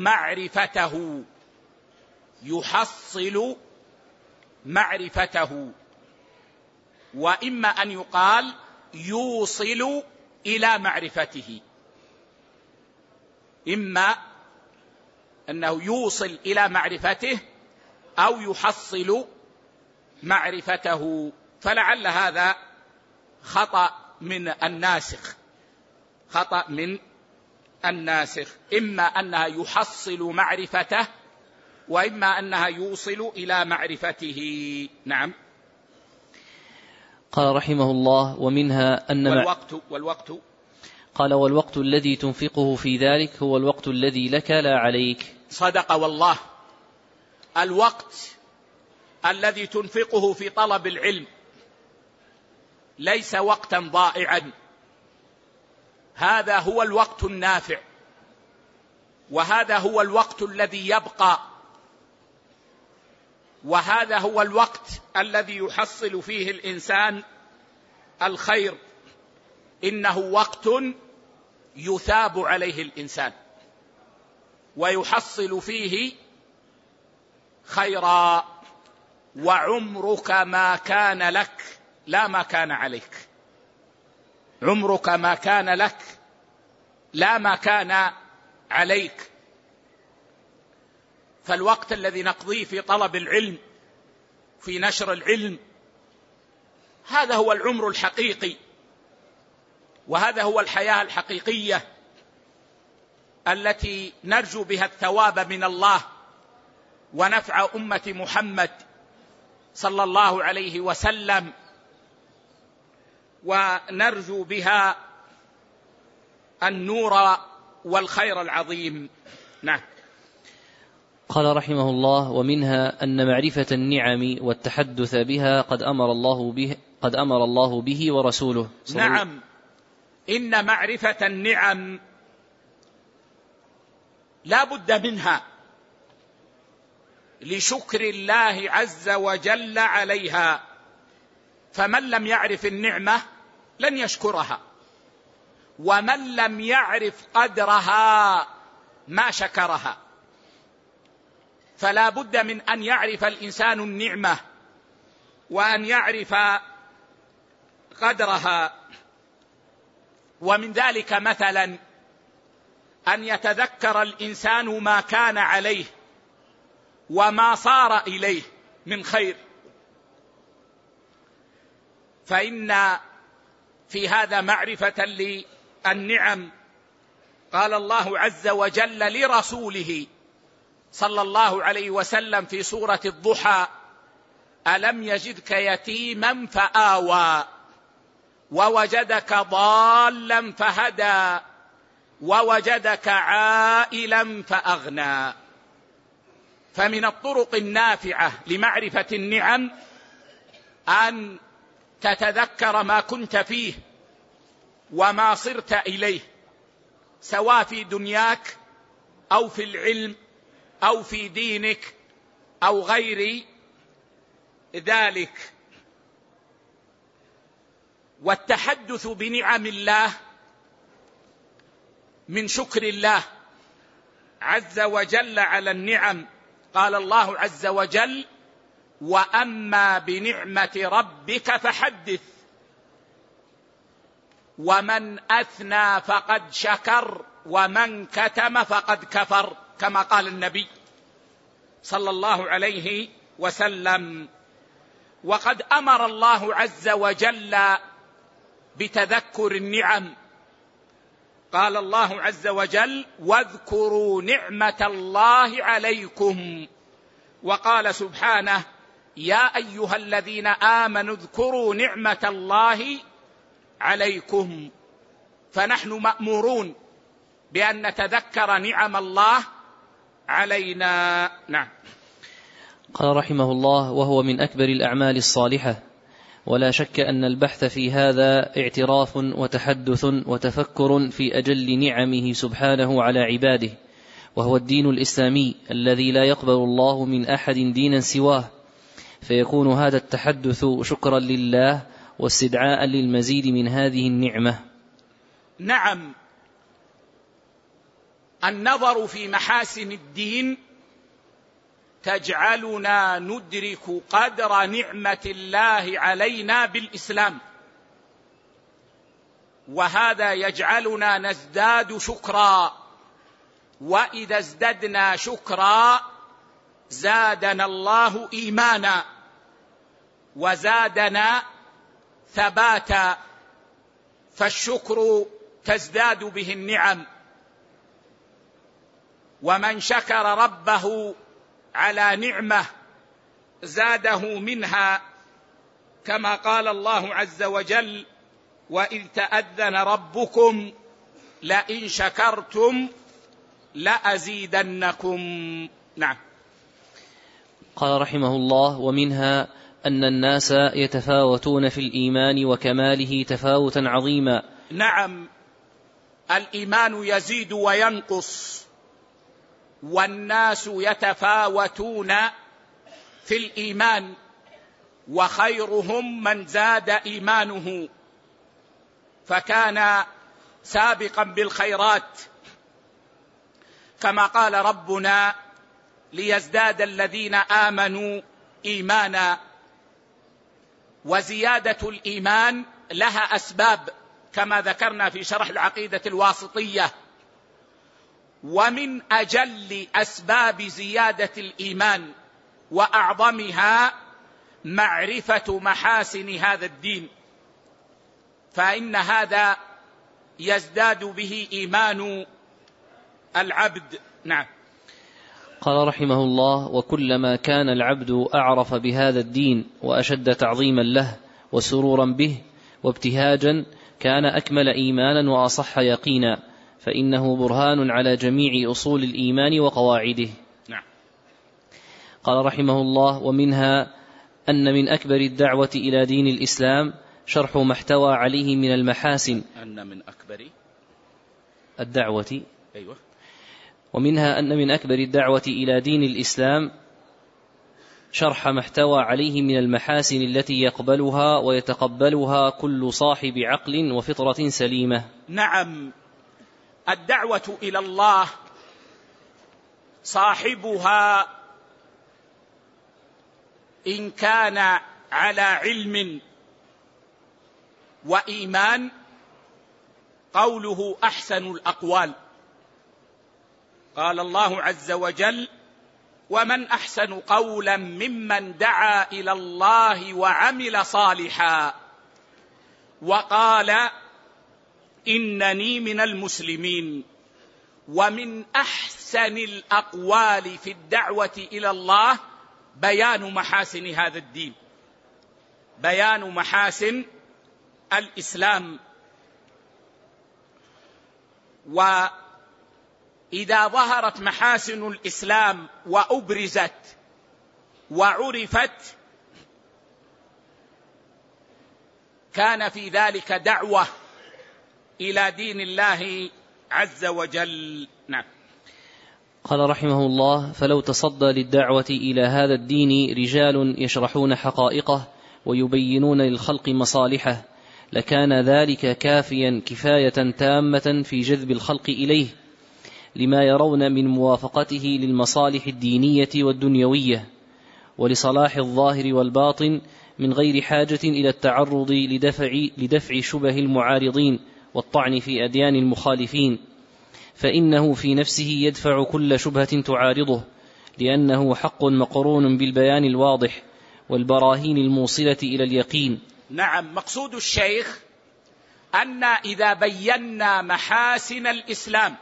معرفته، وإما أن يقال يوصل إلى معرفته. إما أنه يوصل إلى معرفته أو يحصل معرفته. فلعل هذا خطأ من الناسخ، إما أنها يحصل معرفته وإما أنها يوصل إلى معرفته. نعم. قال رحمه الله: ومنها أن والوقت قال: والوقت الذي تنفقه في ذلك هو الوقت الذي لك لا عليك. صدق والله. الوقت الذي تنفقه في طلب العلم ليس وقتا ضائعا، هذا هو الوقت النافع، وهذا هو الوقت الذي يبقى، وهذا هو الوقت الذي يحصل فيه الإنسان الخير. إنه وقت يثاب عليه الإنسان ويحصل فيه خيرا. وعمرك ما كان لك لا ما كان عليك، عمرك ما كان لك لا ما كان عليك. فالوقت الذي نقضيه في طلب العلم، في نشر العلم، هذا هو العمر الحقيقي، وهذا هو الحياة الحقيقية التي نرجو بها الثواب من الله ونفع أمة محمد صلى الله عليه وسلم، ونرجو بها النور والخير العظيم. نعم. قال رحمه الله: ومنها أن معرفة النعم والتحدث بها قد أمر الله به ورسوله. نعم، إن معرفة النعم لا بد منها لشكر الله عز وجل عليها، فمن لم يعرف النعمة لن يشكرها، ومن لم يعرف قدرها ما شكرها. فلا بد من أن يعرف الإنسان النعمة وأن يعرف قدرها. ومن ذلك مثلا أن يتذكر الإنسان ما كان عليه وما صار إليه من خير، فإن في هذا معرفة للنعم. قال الله عز وجل لرسوله صلى الله عليه وسلم في سورة الضحى: ألم يجدك يتيما فآوى ووجدك ضالا فهدى ووجدك عائلا فأغنى. فمن الطرق النافعة لمعرفة النعم أن تتذكر ما كنت فيه وما صرت إليه، سواء في دنياك أو في العلم أو في دينك أو غير ذلك. والتحدث بنعم الله من شكر الله عز وجل على النعم. قال الله عز وجل: وأما بنعمة ربك فحدث ومن أثنى فقد شكر ومن كتم فقد كفر، كما قال النبي صلى الله عليه وسلم. وقد أمر الله عز وجل بتذكر النعم. قال الله عز وجل: واذكروا نعمة الله عليكم. وقال سبحانه: يا أيها الذين آمنوا اذكروا نعمة الله عليكم. فنحن مأمورون بأن نتذكر نعم الله علينا. نعم. قال رحمه الله: وهو من أكبر الأعمال الصالحة، ولا شك أن البحث في هذا اعتراف وتحدث وتفكر في أجل نعمه سبحانه على عباده، وهو الدين الإسلامي الذي لا يقبل الله من أحد دينا سواه، فيكون هذا التحدث شكرا لله واستدعاء للمزيد من هذه النعمة. نعم، النظر في محاسن الدين تجعلنا ندرك قدر نعمة الله علينا بالإسلام، وهذا يجعلنا نزداد شكرا، وإذا ازددنا شكرا زادنا الله إيمانا وزادنا ثباتا، فالشكر تزداد به النعم. ومن شكر ربه على نعمة زاده منها كما قال الله عز وجل: وإذ تأذن ربكم لئن شكرتم لأزيدنكم. نعم. قال رحمه الله: ومنها أن الناس يتفاوتون في الإيمان وكماله تفاوتا عظيما. نعم، الإيمان يزيد وينقص، والناس يتفاوتون في الإيمان، وخيرهم من زاد إيمانه، فكان سابقا بالخيرات، كما قال ربنا: ليزداد الذين آمنوا إيمانا. وزيادة الإيمان لها أسباب كما ذكرنا في شرح العقيدة الواسطية، ومن أجل أسباب زيادة الإيمان وأعظمها معرفة محاسن هذا الدين، فإن هذا يزداد به إيمان العبد. نعم. قال رحمه الله: وكلما كان العبد أعرف بهذا الدين وأشد تعظيما له وسرورا به وابتهاجا كان أكمل إيمانا وأصح يقينا، فإنه برهان على جميع أصول الإيمان وقواعده. نعم. قال رحمه الله: ومنها أن من أكبر الدعوة إلى دين الإسلام شرح ما احتوى عليه من المحاسن. أن من أكبر الدعوة، أيوة. ومنها أن من أكبر الدعوة إلى دين الإسلام شرح ما احتوى عليه من المحاسن التي يقبلها ويتقبلها كل صاحب عقل وفطرة سليمة. نعم، الدعوة إلى الله صاحبها إن كان على علم وإيمان قوله أحسن الأقوال. قال الله عز وجل: ومن أحسن قولا ممن دعا إلى الله وعمل صالحا وقال إنني من المسلمين. ومن أحسن الأقوال في الدعوة إلى الله بيان محاسن هذا الدين، بيان محاسن الإسلام. وإذا ظهرت محاسن الإسلام وأبرزت وعرفت كان في ذلك دعوة إلى دين الله عز وجل. نعم. قال رحمه الله: فلو تصدى للدعوة إلى هذا الدين رجال يشرحون حقائقه ويبينون للخلق مصالحه لكان ذلك كافيا كفاية تامة في جذب الخلق إليه، لما يرون من موافقته للمصالح الدينية والدنيوية ولصلاح الظاهر والباطن، من غير حاجة إلى التعرض لدفع شبه المعارضين والطعن في أديان المخالفين، فإنه في نفسه يدفع كل شبهة تعارضه، لأنه حق مقرون بالبيان الواضح والبراهين الموصلة إلى اليقين. نعم، مقصود الشيخ أن إذا بينا محاسن الإسلام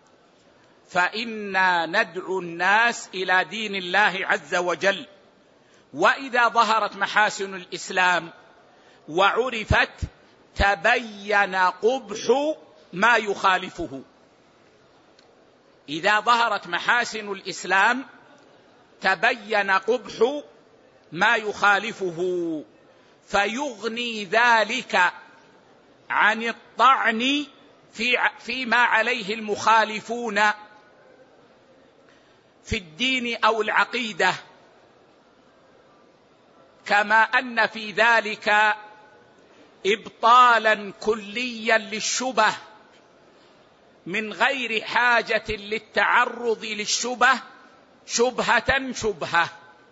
فإنا ندعو الناس إلى دين الله عز وجل، وإذا ظهرت محاسن الإسلام وعرفت تبين قبح ما يخالفه. إذا ظهرت محاسن الإسلام تبين قبح ما يخالفه، فيغني ذلك عن الطعن فيما عليه المخالفون في الدين أو العقيدة، كما أن في ذلك إبطالا كليا للشبه من غير حاجة للتعرض للشبه شبهة شبهة.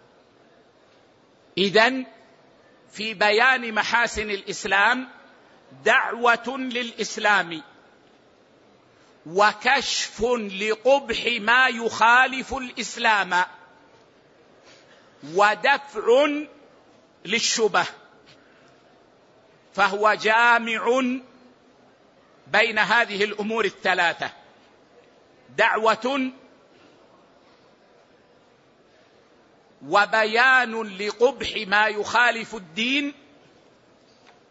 إذن في بيان محاسن الإسلام دعوة للإسلام وكشف لقبح ما يخالف الإسلام ودفع للشبه، فهو جامع بين هذه الأمور الثلاثة: دعوة وبيان لقبح ما يخالف الدين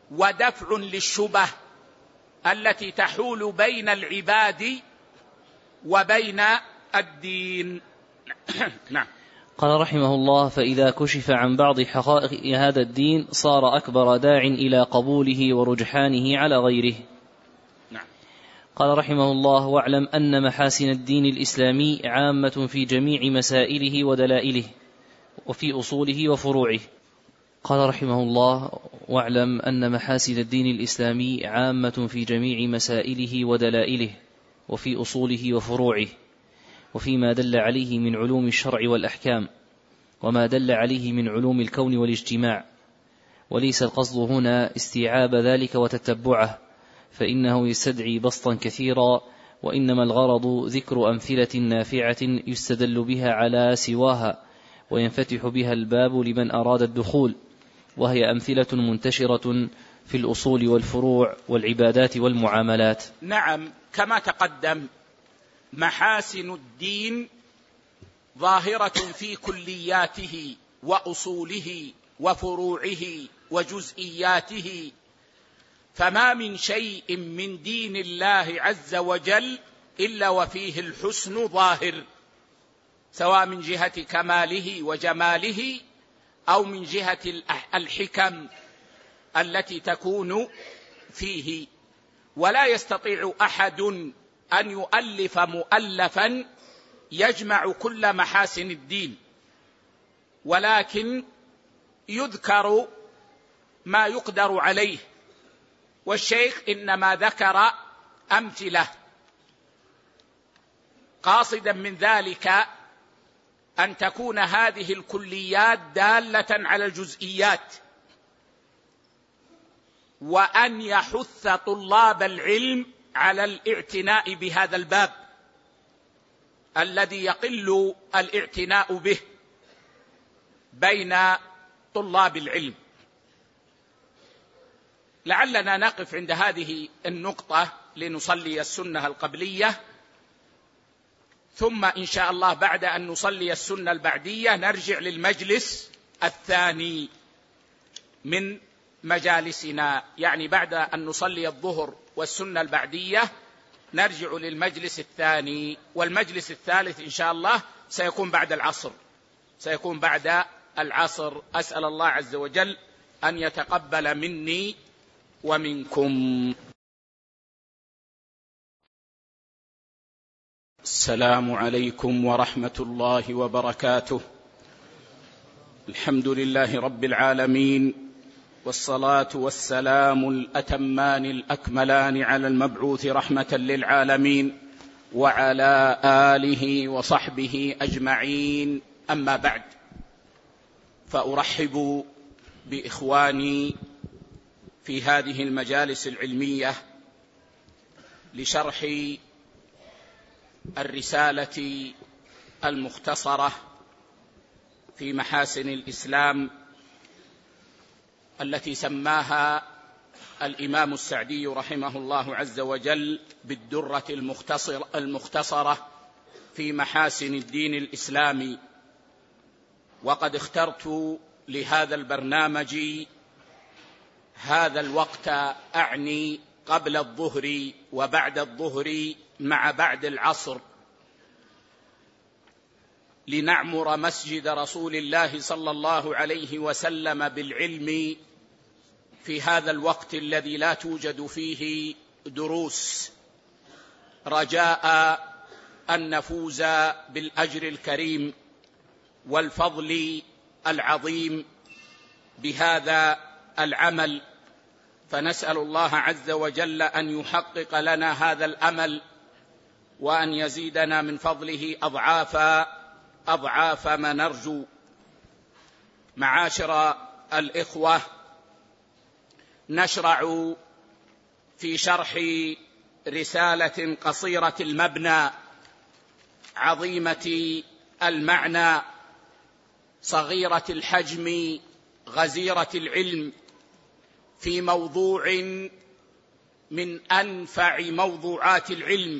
ودفع للشبه التي تحول بين العباد وبين الدين. نعم. قال رحمه الله: فإذا كشف عن بعض حقائق هذا الدين صار أكبر داع إلى قبوله ورجحانه على غيره. نعم. قال رحمه الله: واعلم أن محاسن الدين الإسلامي عامة في جميع مسائله ودلائله وفي أصوله وفروعه. قال رحمه الله: واعلم أن محاسن الدين الإسلامي عامة في جميع مسائله ودلائله وفي أصوله وفروعه وفيما دل عليه من علوم الشرع والأحكام وما دل عليه من علوم الكون والاجتماع، وليس القصد هنا استيعاب ذلك وتتبعه، فإنه يستدعي بسطا كثيرا، وإنما الغرض ذكر أمثلة نافعة يستدل بها على سواها وينفتح بها الباب لمن أراد الدخول، وهي أمثلة منتشرة في الأصول والفروع والعبادات والمعاملات. نعم، كما تقدم محاسن الدين ظاهرة في كلياته وأصوله وفروعه وجزئياته، فما من شيء من دين الله عز وجل إلا وفيه الحسن ظاهر، سواء من جهة كماله وجماله أو من جهة الحكم التي تكون فيه. ولا يستطيع أحد أن يؤلف مؤلفا يجمع كل محاسن الدين، ولكن يذكر ما يقدر عليه، والشيخ إنما ذكر أمثلة، قاصدا من ذلك أن تكون هذه الكليات دالة على الجزئيات، وأن يحث طلاب العلم على الاعتناء بهذا الباب الذي يقل الاعتناء به بين طلاب العلم. لعلنا نقف عند هذه النقطة لنصلي السنة القبلية، ثم إن شاء الله بعد أن نصلي السنة البعدية نرجع للمجلس الثاني من مجالسنا، يعني بعد أن نصلي الظهر والسنة البعدية نرجع للمجلس الثاني، والمجلس الثالث إن شاء الله سيكون بعد العصر. أسأل الله عز وجل أن يتقبل مني ومنكم. السلام عليكم ورحمة الله وبركاته. الحمد لله رب العالمين، والصلاة والسلام الأتمان الأكملان على المبعوث رحمة للعالمين وعلى آله وصحبه أجمعين، أما بعد، فأرحب بإخواني في هذه المجالس العلمية لشرح الرسالة المختصرة في محاسن الإسلام التي سماها الإمام السعدي رحمه الله عز وجل بالدرة المختصرة في محاسن الدين الإسلامي. وقد اخترت لهذا البرنامج هذا الوقت، أعني قبل الظهر وبعد الظهر مع بعد العصر، لنعمر مسجد رسول الله صلى الله عليه وسلم بالعلم في هذا الوقت الذي لا توجد فيه دروس، رجاء أن نفوز بالأجر الكريم والفضل العظيم بهذا العمل. فنسأل الله عز وجل أن يحقق لنا هذا الأمل، وأن يزيدنا من فضله أضعاف ما نرجو. معاشر الإخوة، نشرع في شرح رسالة قصيرة المبنى عظيمة المعنى صغيرة الحجم غزيرة العلم، في موضوع من أنفع موضوعات العلم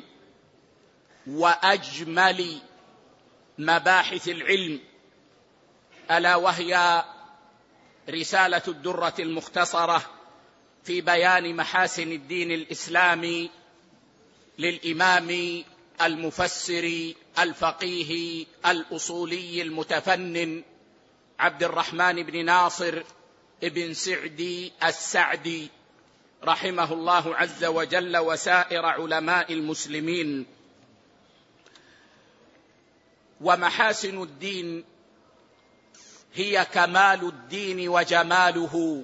وأجمل مباحث العلم، ألا وهي رسالة الدرة المختصرة في بيان محاسن الدين الإسلامي للإمام المفسر الفقيه الأصولي المتفنن عبد الرحمن بن ناصر بن سعدي السعدي رحمه الله عز وجل وسائر علماء المسلمين. ومحاسن الدين هي كمال الدين وجماله،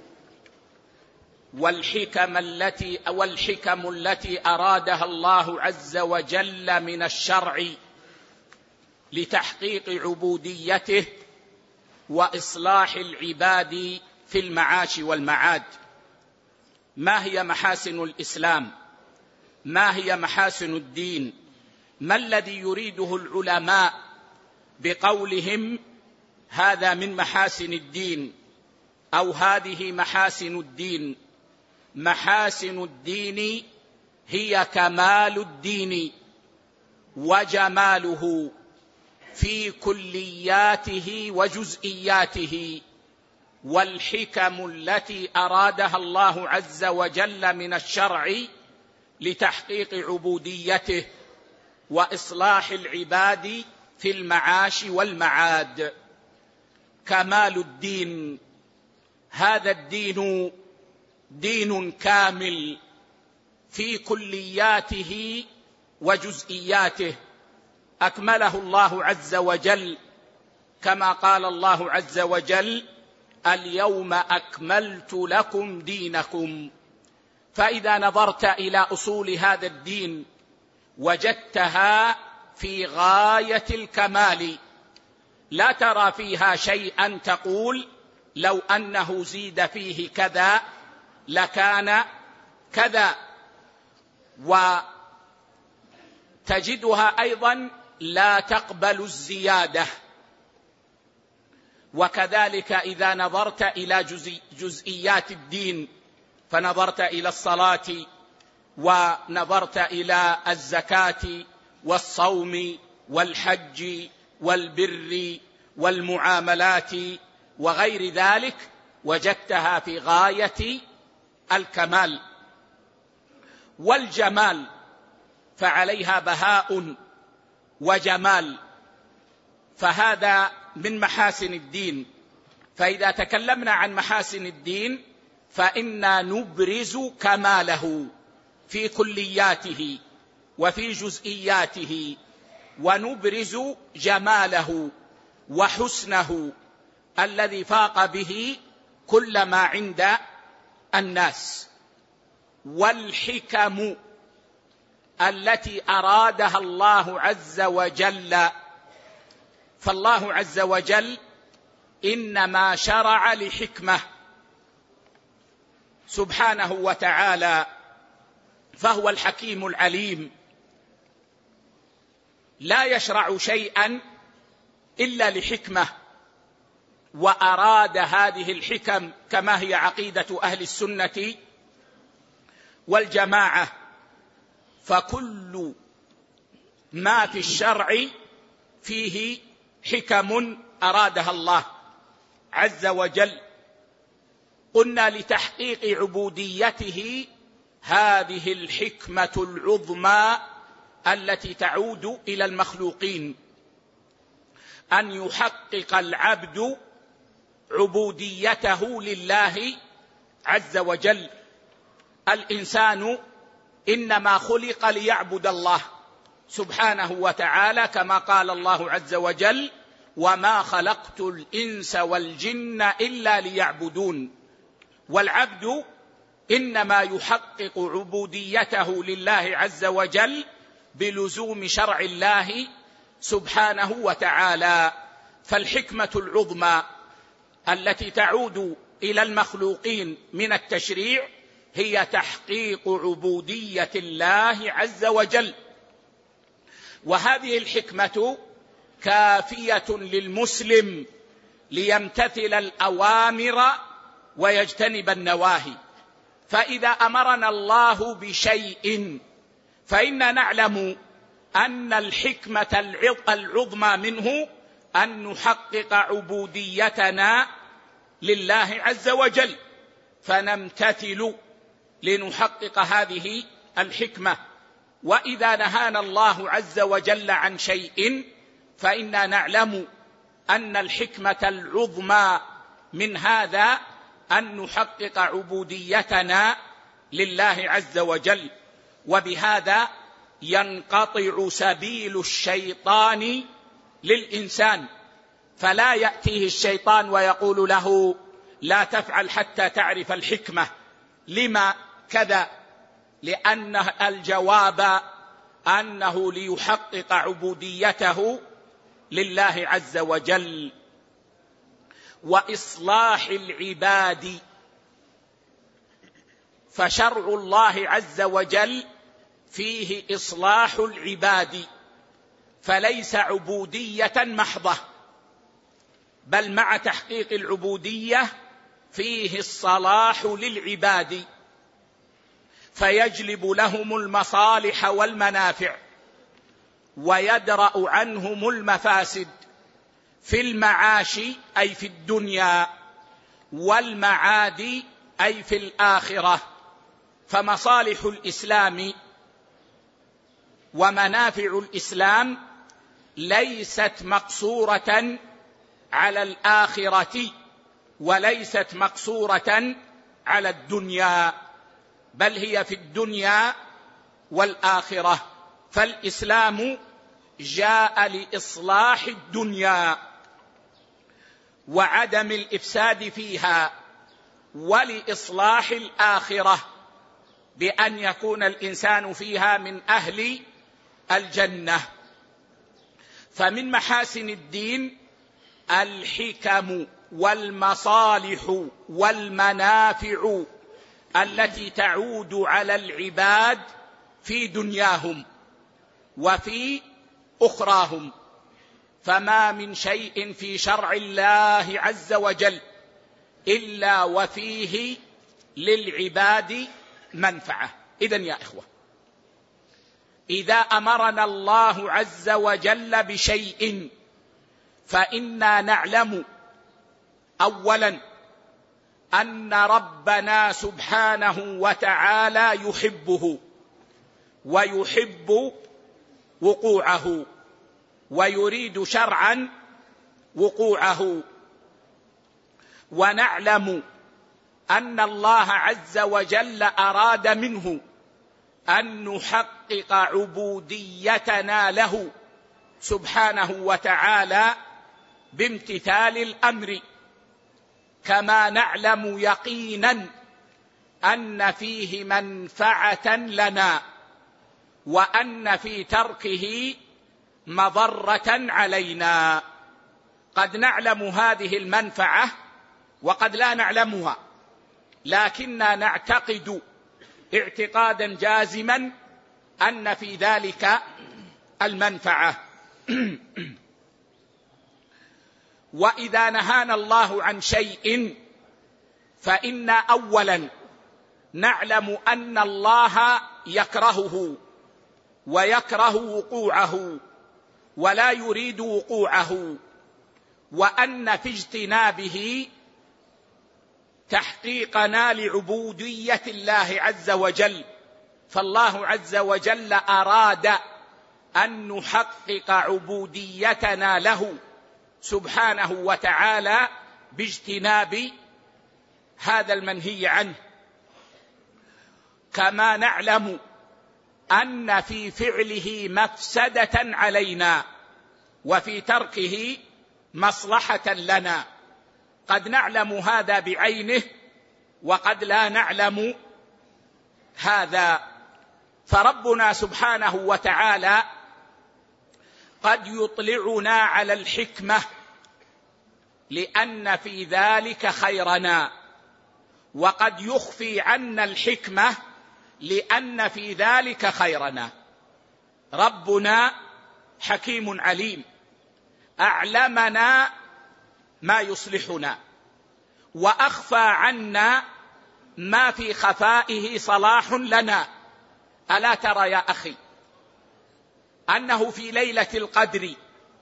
والحكم التي أرادها الله عز وجل من الشرع لتحقيق عبوديته وإصلاح العباد في المعاش والمعاد. ما هي محاسن الإسلام؟ ما هي محاسن الدين؟ ما الذي يريده العلماء بقولهم هذا من محاسن الدين أو هذه محاسن الدين؟ محاسن الدين هي كمال الدين وجماله في كلياته وجزئياته، والحكم التي أرادها الله عز وجل من الشرع لتحقيق عبوديته وإصلاح العباد في المعاش والمعاد. كمال الدين، هذا الدين دين كامل في كلياته وجزئياته، أكمله الله عز وجل كما قال الله عز وجل: اليوم أكملت لكم دينكم. فإذا نظرت إلى أصول هذا الدين وجدتها في غاية الكمال، لا ترى فيها شيئا تقول لو أنه زيد فيه كذا لكان كذا، وتجدها أيضا لا تقبل الزيادة. وكذلك إذا نظرت إلى جزئيات الدين، فنظرت إلى الصلاة ونظرت إلى الزكاة والصوم والحج والبر والمعاملات وغير ذلك، وجدتها في غاية الكمال. والجمال فعليها بهاء وجمال، فهذا من محاسن الدين. فإذا تكلمنا عن محاسن الدين فإنا نبرز كماله في كلياته وفي جزئياته، ونبرز جماله وحسنه الذي فاق به كل ما عند الناس. والحكم التي أرادها الله عز وجل، فالله عز وجل إنما شرع لحكمة سبحانه وتعالى، فهو الحكيم العليم، لا يشرع شيئا إلا لحكمة. وأراد هذه الحكم كما هي عقيدة أهل السنة والجماعة، فكل ما في الشرع فيه حكم أرادها الله عز وجل. قلنا لتحقيق عبوديته هذه الحكمة العظمى التي تعود إلى المخلوقين، أن يحقق العبد عبوديته لله عز وجل. الإنسان إنما خلق ليعبد الله سبحانه وتعالى، كما قال الله عز وجل: وما خلقت الإنس والجن إلا ليعبدون. والعبد إنما يحقق عبوديته لله عز وجل بلزوم شرع الله سبحانه وتعالى. فالحكمة العظمى التي تعود إلى المخلوقين من التشريع هي تحقيق عبودية الله عز وجل. وهذه الحكمة كافية للمسلم ليمتثل الأوامر ويجتنب النواهي. فإذا أمرنا الله بشيء فإننا نعلم أن الحكمة العظمى منه أن نحقق عبوديتنا لله عز وجل، فنمتثل لنحقق هذه الحكمة. وإذا نهانا الله عز وجل عن شيء فإنا نعلم أن الحكمة العظمى من هذا أن نحقق عبوديتنا لله عز وجل، وبهذا ينقطع سبيل الشيطان للإنسان، فلا يأتيه الشيطان ويقول له لا تفعل حتى تعرف الحكمة، لما كذا؟ لأن الجواب أنه ليحقق عبوديته لله عز وجل وإصلاح العباد. فشرع الله عز وجل فيه إصلاح العباد، فليس عبودية محضة، بل مع تحقيق العبودية فيه الصلاح للعباد، فيجلب لهم المصالح والمنافع ويدرأ عنهم المفاسد في المعاش أي في الدنيا، والمعاد أي في الآخرة. فمصالح الإسلام ومنافع الإسلام ليست مقصورة على الآخرة وليست مقصورة على الدنيا، بل هي في الدنيا والآخرة. فالإسلام جاء لإصلاح الدنيا وعدم الإفساد فيها، ولإصلاح الآخرة بأن يكون الإنسان فيها من أهل الجنة. فمن محاسن الدين الحكم والمصالح والمنافع التي تعود على العباد في دنياهم وفي أخراهم. فما من شيء في شرع الله عز وجل إلا وفيه للعباد منفعة. إذن يا إخوة، إذا أمرنا الله عز وجل بشيء فإنا نعلم أولا أن ربنا سبحانه وتعالى يحبه ويحب وقوعه ويريد شرعا وقوعه، ونعلم أن الله عز وجل أراد منه أن نحقق عبوديتنا له سبحانه وتعالى بامتثال الأمر، كما نعلم يقينا أن فيه منفعة لنا وأن في تركه مضرة علينا. قد نعلم هذه المنفعة وقد لا نعلمها، لكننا نعتقد اعتقادا جازما أن في ذلك المنفعة. وإذا نهانا الله عن شيء فإنا أولا نعلم أن الله يكرهه ويكره وقوعه ولا يريد وقوعه، وأن في اجتنابه تحقيقنا لعبودية الله عز وجل. فالله عز وجل أراد أن نحقق عبوديتنا له سبحانه وتعالى باجتناب هذا المنهي عنه، كما نعلم أن في فعله مفسدة علينا وفي تركه مصلحة لنا. قد نعلم هذا بعينه وقد لا نعلم هذا. فربنا سبحانه وتعالى قد يطلعنا على الحكمة لأن في ذلك خيرنا، وقد يخفي عنا الحكمة لأن في ذلك خيرنا. ربنا حكيم عليم، أعلمنا ما يصلحنا وأخفى عنا ما في خفائه صلاح لنا. ألا ترى يا أخي أنه في ليلة القدر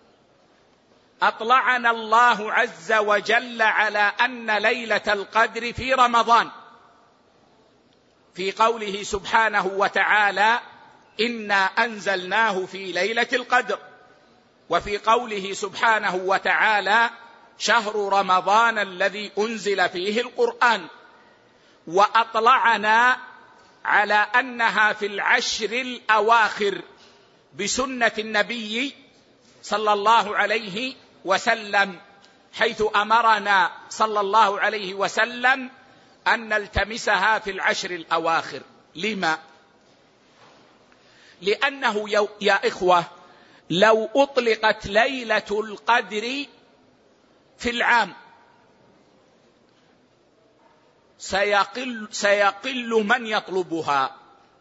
أطلعنا الله عز وجل على أن ليلة القدر في رمضان، في قوله سبحانه وتعالى إنا أنزلناه في ليلة القدر، وفي قوله سبحانه وتعالى شهر رمضان الذي أنزل فيه القرآن، وأطلعنا على أنها في العشر الأواخر بسنة النبي صلى الله عليه وسلم، حيث أمرنا صلى الله عليه وسلم أن نلتمسها في العشر الأواخر. لما؟ لأنه يا إخوة لو أطلقت ليلة القدر في العام سيقل من يطلبها،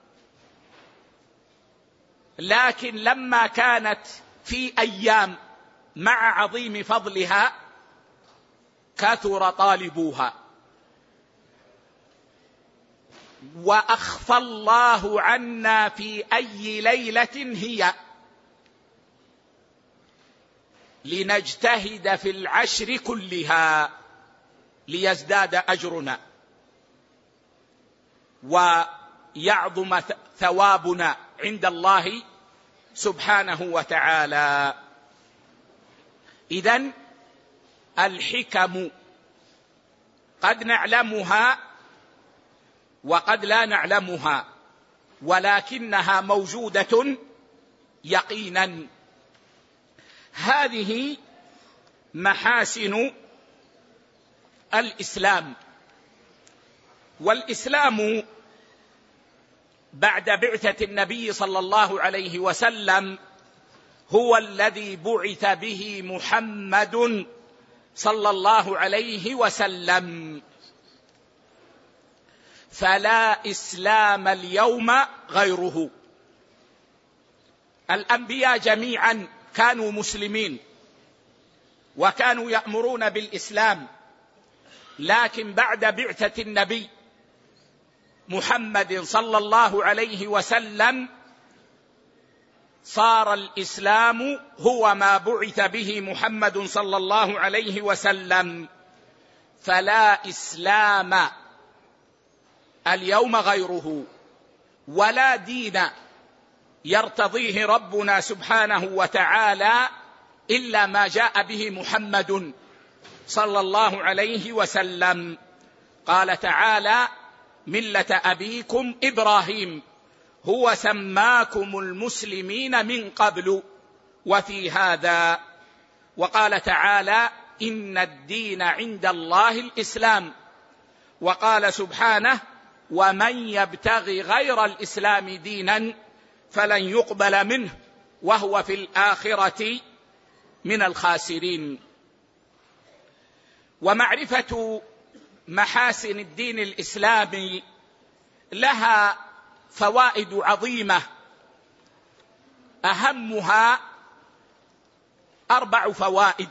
لكن لما كانت في أيام مع عظيم فضلها كثر طالبوها، وأخفى الله عنا في أي ليلة هي لنجتهد في العشر كلها ليزداد أجرنا ويعظم ثوابنا عند الله سبحانه وتعالى. إذن الحكم قد نعلمها وقد لا نعلمها، ولكنها موجودة يقينا. هذه محاسن الإسلام. والإسلام بعد بعثة النبي صلى الله عليه وسلم هو الذي بعث به محمد صلى الله عليه وسلم، فلا إسلام اليوم غيره. الأنبياء جميعا كانوا مسلمين وكانوا يأمرون بالإسلام، لكن بعد بعثة النبي محمد صلى الله عليه وسلم صار الإسلام هو ما بعث به محمد صلى الله عليه وسلم، فلا إسلام اليوم غيره، ولا دين يرتضيه ربنا سبحانه وتعالى إلا ما جاء به محمد صلى الله عليه وسلم. قال تعالى ملة أبيكم إبراهيم هو سماكم المسلمين من قبل وفي هذا. وقال تعالى إن الدين عند الله الإسلام. وقال سبحانه ومن يبتغي غير الإسلام دينا فلن يقبل منه وهو في الآخرة من الخاسرين. ومعرفة محاسن الدين الإسلامي لها فوائد عظيمة، أهمها 4 فوائد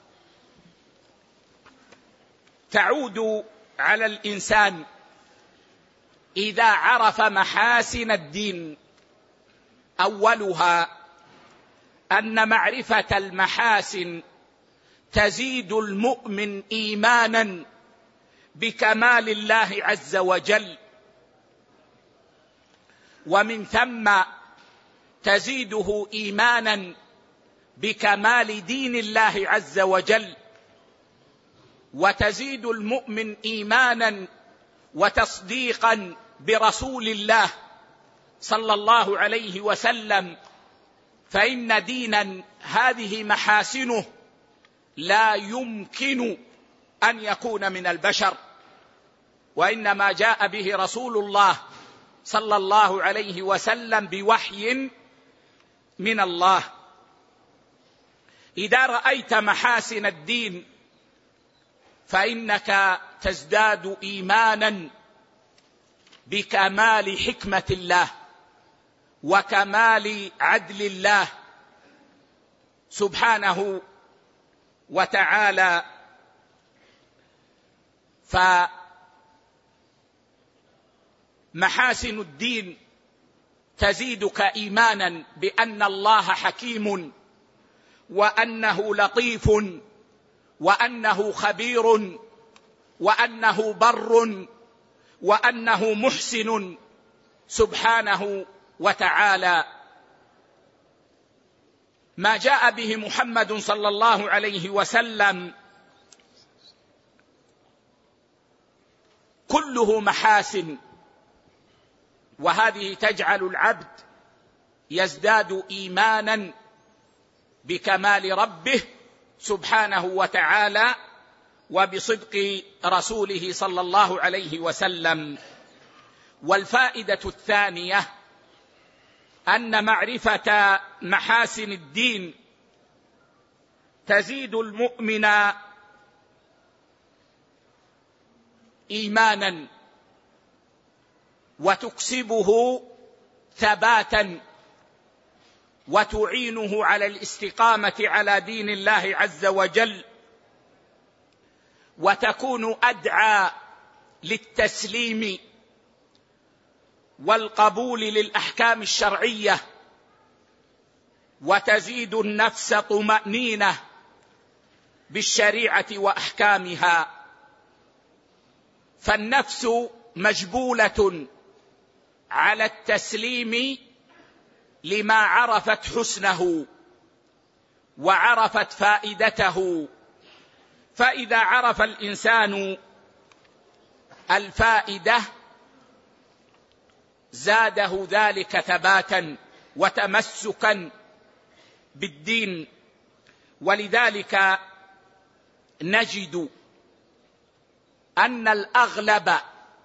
تعود على الإنسان إذا عرف محاسن الدين. أولها أن معرفة المحاسن تزيد المؤمن إيمانا بكمال الله عز وجل، ومن ثم تزيده إيمانا بكمال دين الله عز وجل، وتزيد المؤمن إيمانا وتصديقا برسول الله صلى الله عليه وسلم، فإن دينا هذه محاسنه لا يمكن أن يكون من البشر، وإنما جاء به رسول الله صلى الله عليه وسلم بوحي من الله. إذا رأيت محاسن الدين فإنك تزداد إيمانا بكمال حكمة الله وكمال عدل الله سبحانه وتعالى. فمحاسن الدين تزيدك إيمانا بأن الله حكيم، وأنه لطيف، وأنه خبير، وأنه بر، وأنه محسن سبحانه وتعالى. ما جاء به محمد صلى الله عليه وسلم كله محاسن، وهذه تجعل العبد يزداد إيمانا بكمال ربه سبحانه وتعالى وبصدق رسوله صلى الله عليه وسلم. والفائدة الثانية أن معرفة محاسن الدين تزيد المؤمن إيمانا وتكسبه ثباتا وتعينه على الاستقامة على دين الله عز وجل، وتكون أدعى للتسليم والقبول للأحكام الشرعية، وتزيد النفس طمأنينة بالشريعة وأحكامها. فالنفس مجبولة على التسليم لما عرفت حسنه وعرفت فائدته، فإذا عرف الإنسان الفائدة زاده ذلك ثباتا وتمسكا بالدين. ولذلك نجد أن الأغلب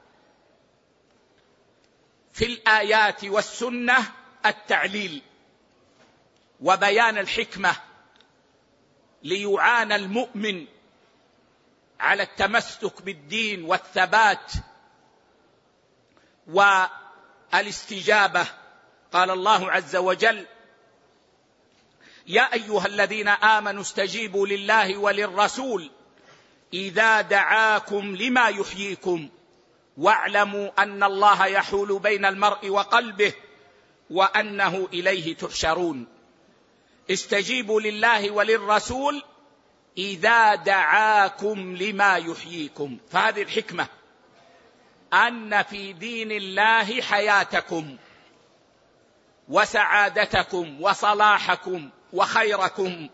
في الآيات والسنة التعليل وبيان الحكمة ليعان المؤمن على التمسك بالدين والثبات والاستجابة. قال الله عز وجل: يا أيها الذين آمنوا استجيبوا لله وللرسول إذا دعاكم لما يحييكم واعلموا أن الله يحول بين المرء وقلبه وأنه إليه تحشرون. استجيبوا لله وللرسول إذا دعاكم لما يحييكم. فهذه الحكمة، أن في دين الله حياتكم وسعادتكم وصلاحكم وخيركم.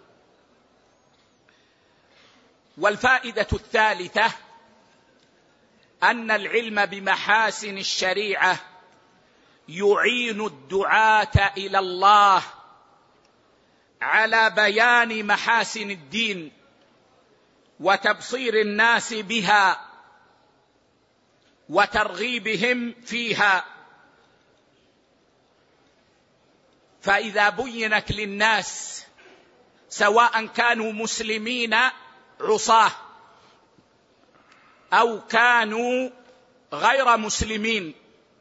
والفائدة الثالثة أن العلم بمحاسن الشريعة يعين الدعاة إلى الله على بيان محاسن الدين وتبصير الناس بها وترغيبهم فيها. فإذا بينت للناس سواء كانوا مسلمين عصاة أو كانوا غير مسلمين،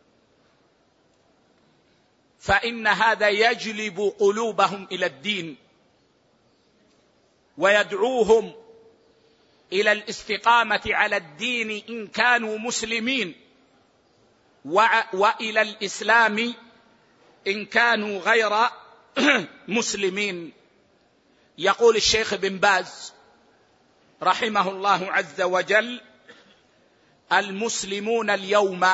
فإن هذا يجلب قلوبهم إلى الدين ويدعوهم إلى الاستقامة على الدين إن كانوا مسلمين، وإلى الإسلام إن كانوا غير مسلمين. يقول الشيخ بن باز رحمه الله عز وجل: المسلمون اليوم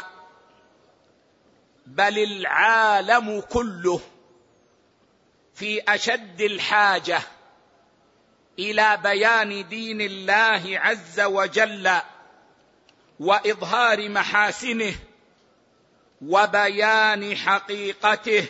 بل العالم كله في أشد الحاجة إلى بيان دين الله عز وجل وإظهار محاسنه وبيان حقيقته.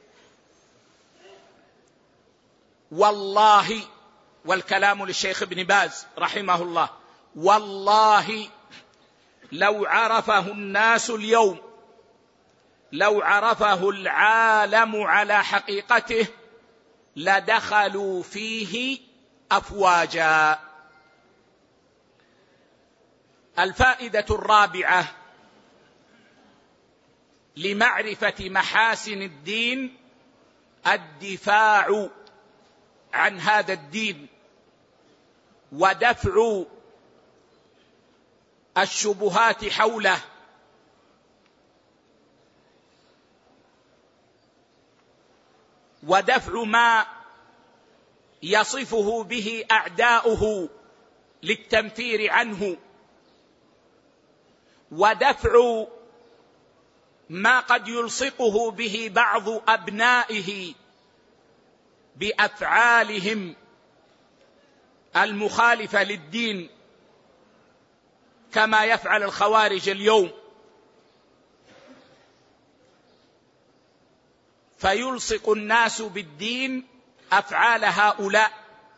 والله، والكلام للشيخ ابن باز رحمه الله، والله لو عرفه الناس اليوم، لو عرفه العالم على حقيقته لدخلوا فيه أفواجا. الفائدة الرابعة لمعرفة محاسن الدين الدفاع عن هذا الدين ودفع الشبهات حوله، ودفع ما يصفه به أعداؤه للتمثير عنه، ودفع ما قد يلصقه به بعض أبنائه بأفعالهم المخالفة للدين، كما يفعل الخوارج اليوم، فيلصق الناس بالدين أفعال هؤلاء.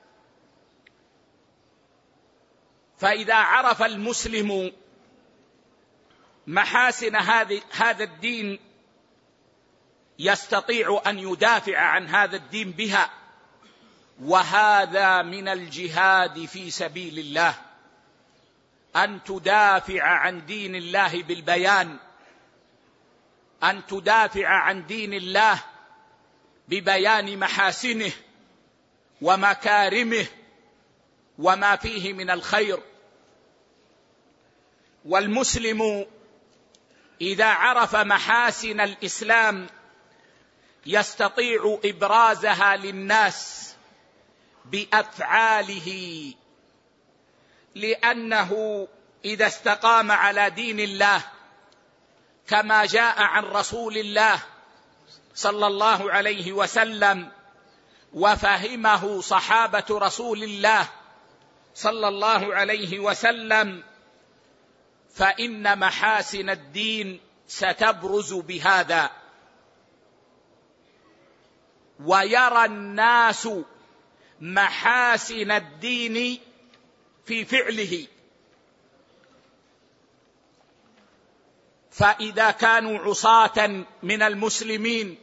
فإذا عرف المسلم محاسن هذا الدين يستطيع أن يدافع عن هذا الدين بها، وهذا من الجهاد في سبيل الله، أن تدافع عن دين الله بالبيان، أن تدافع عن دين الله ببيان محاسنه ومكارمه وما فيه من الخير. والمسلم إذا عرف محاسن الإسلام يستطيع إبرازها للناس بأفعاله، لأنه إذا استقام على دين الله كما جاء عن رسول الله صلى الله عليه وسلم وفهمه صحابة رسول الله صلى الله عليه وسلم، فإن محاسن الدين ستبرز بهذا، ويرى الناس محاسن الدين في فعله. فإذا كانوا عصاة من المسلمين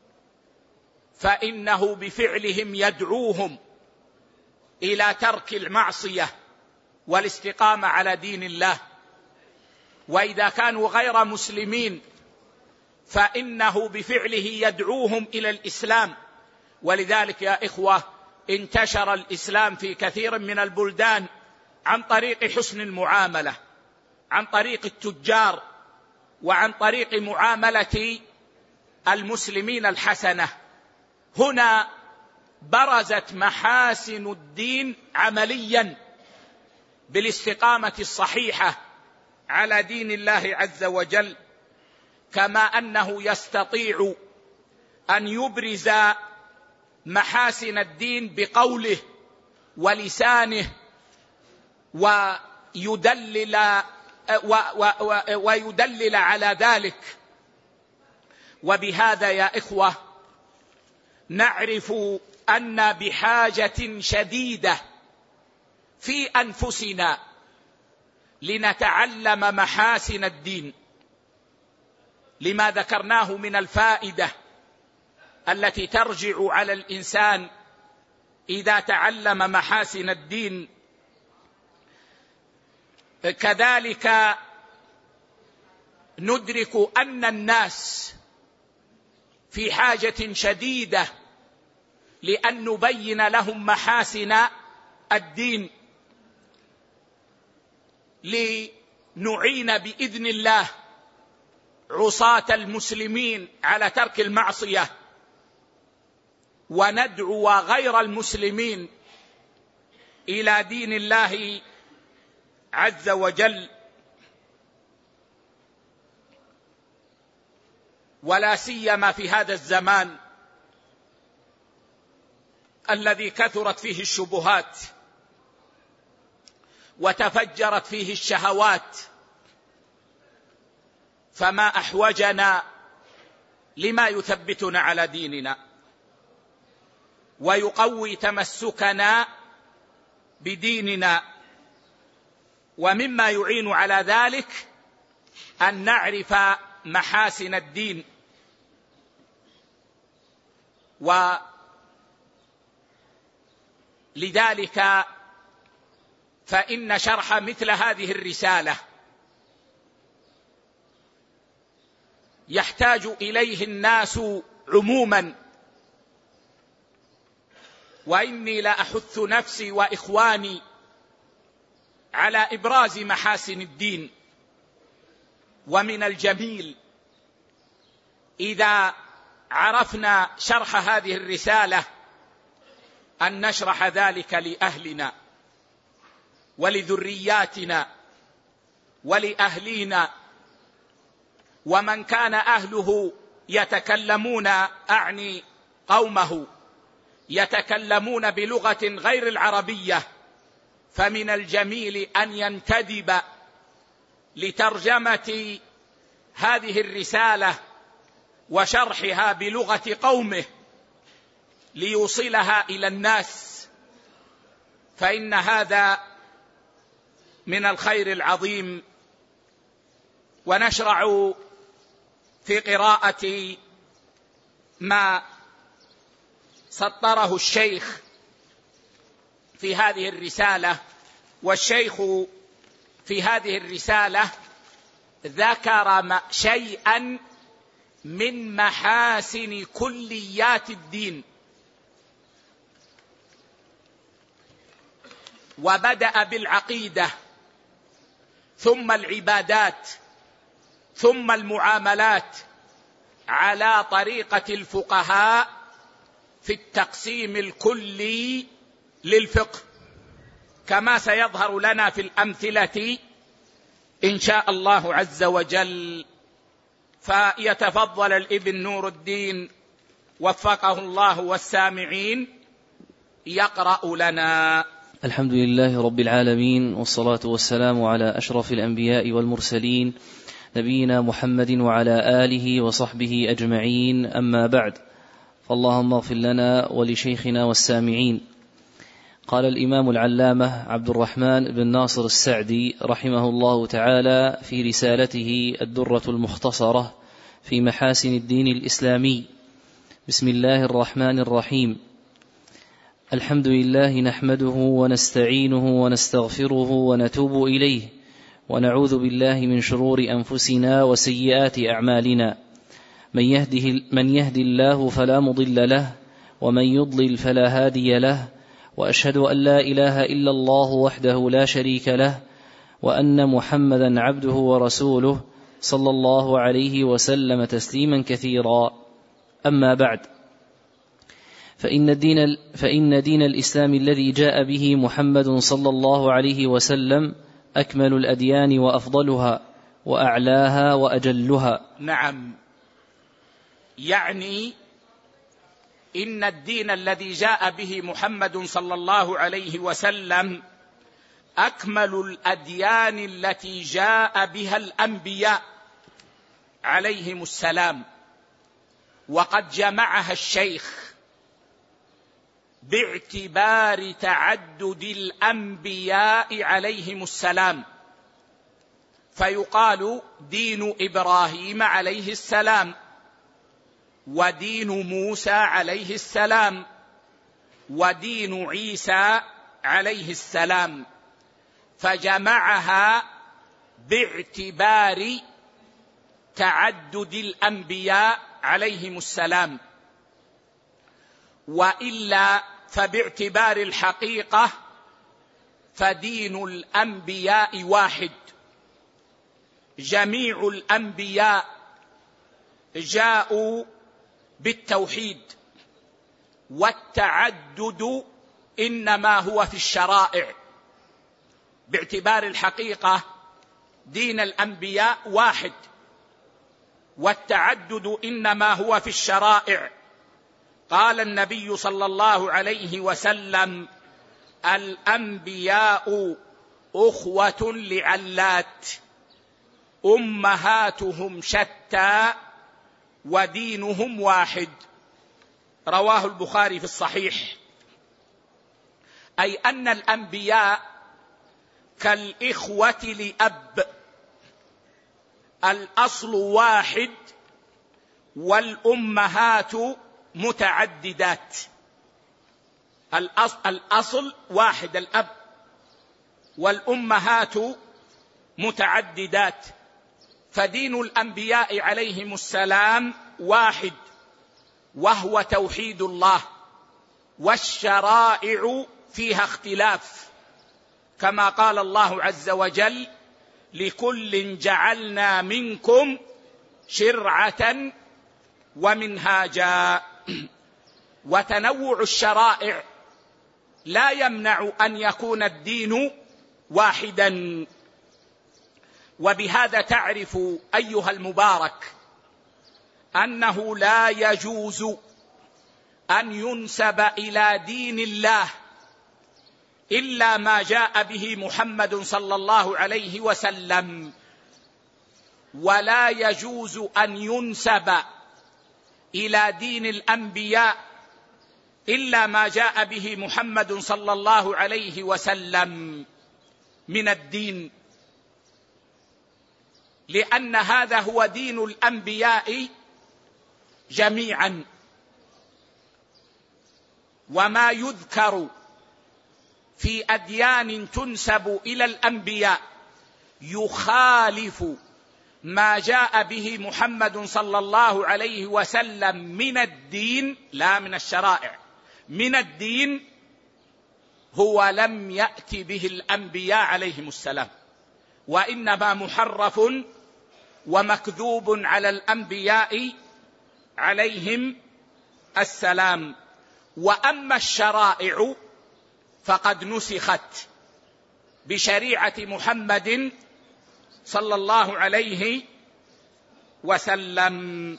فإنه بفعلهم يدعوهم إلى ترك المعصية والاستقامة على دين الله، وإذا كانوا غير مسلمين فإنه بفعله يدعوهم إلى الإسلام. ولذلك يا إخوة انتشر الإسلام في كثير من البلدان عن طريق حسن المعاملة، عن طريق التجار، وعن طريق معاملة المسلمين الحسنة. هنا برزت محاسن الدين عمليا بالاستقامة الصحيحة على دين الله عز وجل، كما أنه يستطيع أن يبرز محاسن الدين بقوله ولسانه ويدلل على ذلك. وبهذا يا إخوة نعرف أن بحاجة شديدة في أنفسنا لنتعلم محاسن الدين، لما ذكرناه من الفائدة التي ترجع على الإنسان إذا تعلم محاسن الدين. كذلك ندرك أن الناس في حاجة شديدة لأن نبين لهم محاسن الدين، لنعين بإذن الله عصاة المسلمين على ترك المعصية، وندعو غير المسلمين إلى دين الله عز وجل. ولا سيما في هذا الزمان الذي كثرت فيه الشبهات وتفجرت فيه الشهوات، فما أحوجنا لما يثبتنا على ديننا ويقوي تمسكنا بديننا. ومما يعين على ذلك أن نعرف محاسن الدين. ولذلك فإن شرح مثل هذه الرسالة يحتاج إليه الناس عموما، وإني لأحث نفسي وإخواني على إبراز محاسن الدين. ومن الجميل إذا عرفنا شرح هذه الرسالة أن نشرح ذلك لأهلنا ولذرياتنا ولأهلينا ومن كان أهله يتكلمون، أعني قومه، يتكلمون بلغة غير العربية، فمن الجميل أن ينتدب لترجمة هذه الرسالة وشرحها بلغة قومه ليوصلها إلى الناس، فإن هذا من الخير العظيم. ونشرع في قراءة ما سطره الشيخ في هذه الرسالة. والشيخ في هذه الرسالة ذكر شيئا من محاسن كليات الدين، وبدأ بالعقيدة ثم العبادات ثم المعاملات على طريقة الفقهاء في التقسيم الكلي للفقه، كما سيظهر لنا في الأمثلة إن شاء الله عز وجل. فيتفضل الابن نور الدين وفقه الله والسامعين يقرأ لنا. الحمد لله رب العالمين، والصلاة والسلام على أشرف الأنبياء والمرسلين نبينا محمد وعلى آله وصحبه أجمعين، أما بعد، فاللهم اغفر لنا ولشيخنا والسامعين. قال الإمام العلامة عبد الرحمن بن ناصر السعدي رحمه الله تعالى في رسالته الدرة المختصرة في محاسن الدين الإسلامي: بسم الله الرحمن الرحيم. الحمد لله نحمده ونستعينه ونستغفره ونتوب إليه، ونعوذ بالله من شرور أنفسنا وسيئات أعمالنا، من يهدي الله فلا مضل له، ومن يضلل فلا هادي له، وأشهد أن لا إله إلا الله وحده لا شريك له، وأن محمدا عبده ورسوله صلى الله عليه وسلم تسليما كثيرا. أما بعد، فإن دين الإسلام الذي جاء به محمد صلى الله عليه وسلم أكمل الأديان وأفضلها وأعلاها وأجلها. نعم، يعني إن الدين الذي جاء به محمد صلى الله عليه وسلم أكمل الأديان التي جاء بها الأنبياء عليهم السلام، وقد جمعها الشيخ باعتبار تعدد الأنبياء عليهم السلام، فيقال دين إبراهيم عليه السلام، ودين موسى عليه السلام، ودين عيسى عليه السلام، فجمعها باعتبار تعدد الأنبياء عليهم السلام. وإلا فباعتبار الحقيقة فدين الأنبياء واحد، جميع الأنبياء جاءوا بالتوحيد، والتعدد إنما هو في الشرائع. باعتبار الحقيقة دين الأنبياء واحد، والتعدد إنما هو في الشرائع. قال النبي صلى الله عليه وسلم: الأنبياء أخوة لعلات، أمهاتهم شتى ودينهم واحد. رواه البخاري في الصحيح. أي أن الأنبياء كالإخوة لأب، الأصل واحد والأمهات متعددات. الأصل واحد الأب، والأمهات متعددات، فدين الأنبياء عليهم السلام واحد، وهو توحيد الله، والشرائع فيها اختلاف، كما قال الله عز وجل: لكل جعلنا منكم شرعة ومنهاجا. وتنوع الشرائع لا يمنع أن يكون الدين واحدا. وبهذا تعرف أيها المبارك أنه لا يجوز أن ينسب إلى دين الله إلا ما جاء به محمد صلى الله عليه وسلم، ولا يجوز أن ينسب إلى دين الأنبياء إلا ما جاء به محمد صلى الله عليه وسلم من الدين، لأن هذا هو دين الأنبياء جميعا. وما يذكر في أديان تنسب إلى الأنبياء يخالف ما جاء به محمد صلى الله عليه وسلم من الدين، لا من الشرائع، من الدين، هو لم يأت به الأنبياء عليهم السلام، وإنما محرف ومكذوب على الأنبياء عليهم السلام. وأما الشرائع فقد نسخت بشريعة محمد صلى الله عليه وسلم.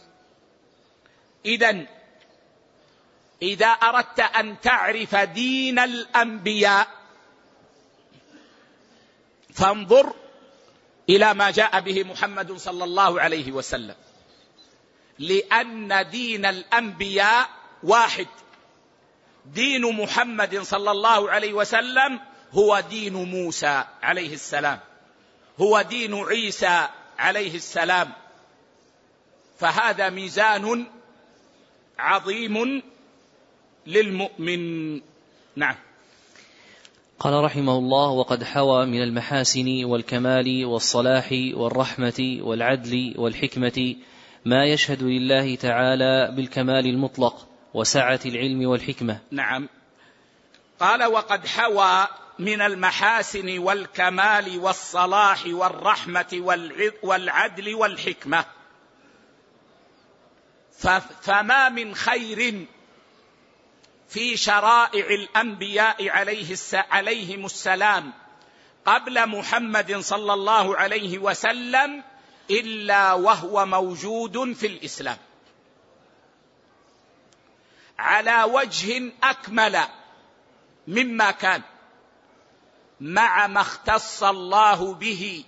إذا أردت أن تعرف دين الأنبياء فانظر إلى ما جاء به محمد صلى الله عليه وسلم، لأن دين الأنبياء واحد. دين محمد صلى الله عليه وسلم هو دين موسى عليه السلام، هو دين عيسى عليه السلام، فهذا ميزان عظيم للمؤمن. نعم. قال رحمه الله: وقد حوى من المحاسن والكمال والصلاح والرحمة والعدل والحكمة ما يشهد لله تعالى بالكمال المطلق وسعة العلم والحكمة. نعم. قال: وقد حوى من المحاسن والكمال والصلاح والرحمة والعدل والحكمة، فما من خير في شرائع الأنبياء عليهم السلام قبل محمد صلى الله عليه وسلم إلا وهو موجود في الإسلام على وجه أكمل مما كان، مع ما اختص الله به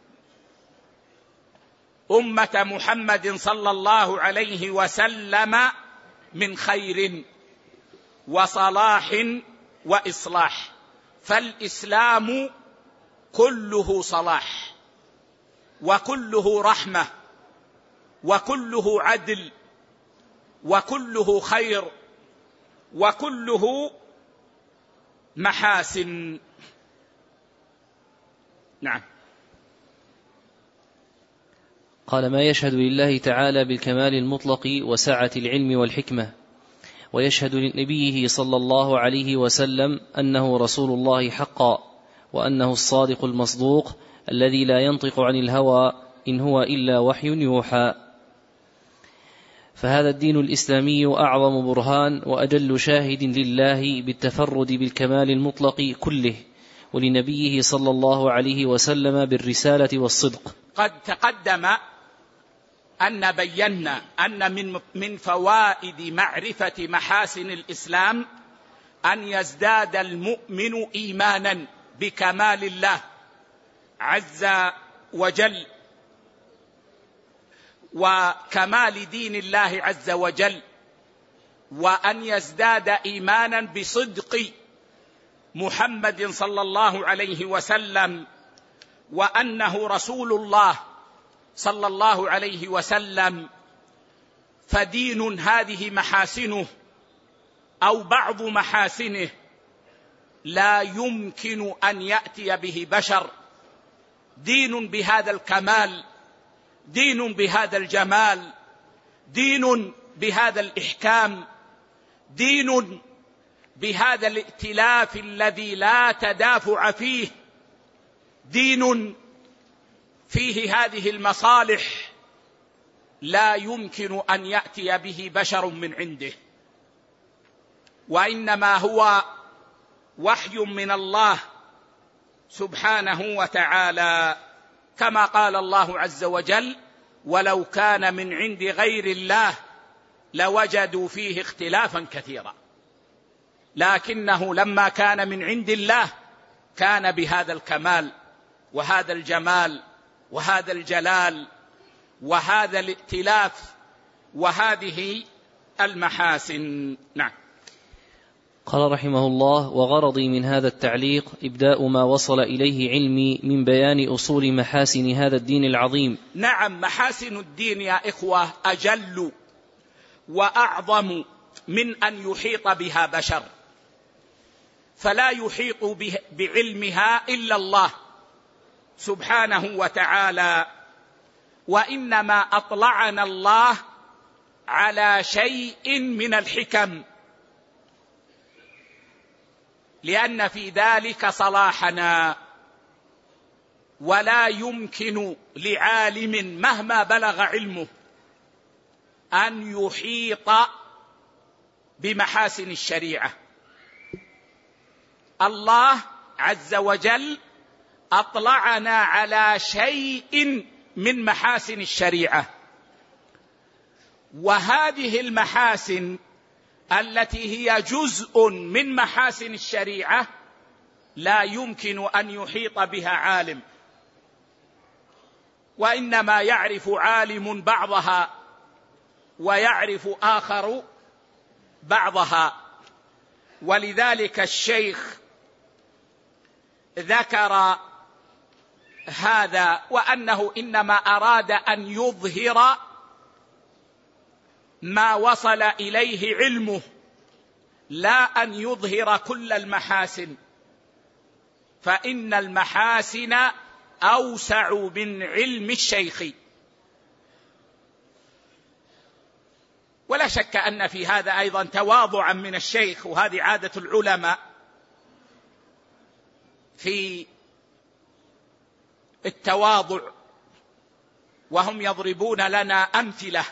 أمة محمد صلى الله عليه وسلم من خير وصلاح وإصلاح. فالإسلام كله صلاح وكله رحمة وكله عدل وكله خير وكله محاسن. نعم. قال: ما يشهد لله تعالى بالكمال المطلق وسعة العلم والحكمة، ويشهد لنبيه صلى الله عليه وسلم أنه رسول الله حقا، وأنه الصادق المصدوق الذي لا ينطق عن الهوى إن هو إلا وحي يوحى. فهذا الدين الإسلامي أعظم برهان وأجل شاهد لله بالتفرد بالكمال المطلق كله، ولنبيه صلى الله عليه وسلم بالرسالة والصدق. قد تقدم أن بينا أن من فوائد معرفة محاسن الإسلام أن يزداد المؤمن إيمانا بكمال الله عز وجل وكمال دين الله عز وجل، وأن يزداد إيمانا بصدق محمد صلى الله عليه وسلم، وأنه رسول الله صلى الله عليه وسلم. فدين هذه محاسنه أو بعض محاسنه لا يمكن أن يأتي به بشر، دين بهذا الكمال، دين بهذا الجمال، دين بهذا الإحكام، دين بهذا الائتلاف الذي لا تدافع فيه، دين فيه هذه المصالح، لا يمكن أن يأتي به بشر من عنده، وإنما هو وحي من الله سبحانه وتعالى. كما قال الله عز وجل: ولو كان من عند غير الله لوجدوا فيه اختلافا كثيرا، لكنه لما كان من عند الله كان بهذا الكمال وهذا الجمال وهذا الجلال وهذا الائتلاف وهذه المحاسن. نعم. قال رحمه الله: وغرضي من هذا التعليق إبداء ما وصل إليه علمي من بيان أصول محاسن هذا الدين العظيم. نعم، محاسن الدين يا إخوة أجل وأعظم من أن يحيط بها بشر، فلا يحيط بعلمها إلا الله سبحانه وتعالى، وإنما أطلعنا الله على شيء من الحكم، لأن في ذلك صلاحنا، ولا يمكن لعالم مهما بلغ علمه أن يحيط بمحاسن الشريعة. الله عز وجل أطلعنا على شيء من محاسن الشريعة، وهذه المحاسن التي هي جزء من محاسن الشريعة لا يمكن أن يحيط بها عالم، وإنما يعرف عالم بعضها ويعرف آخر بعضها. ولذلك الشيخ ذكر هذا، وأنه إنما أراد أن يظهر ما وصل إليه علمه، لا أن يظهر كل المحاسن، فإن المحاسن أوسع من علم الشيخ. ولا شك أن في هذا أيضا تواضعا من الشيخ، وهذه عادة العلماء في التواضع، وهم يضربون لنا أمثلة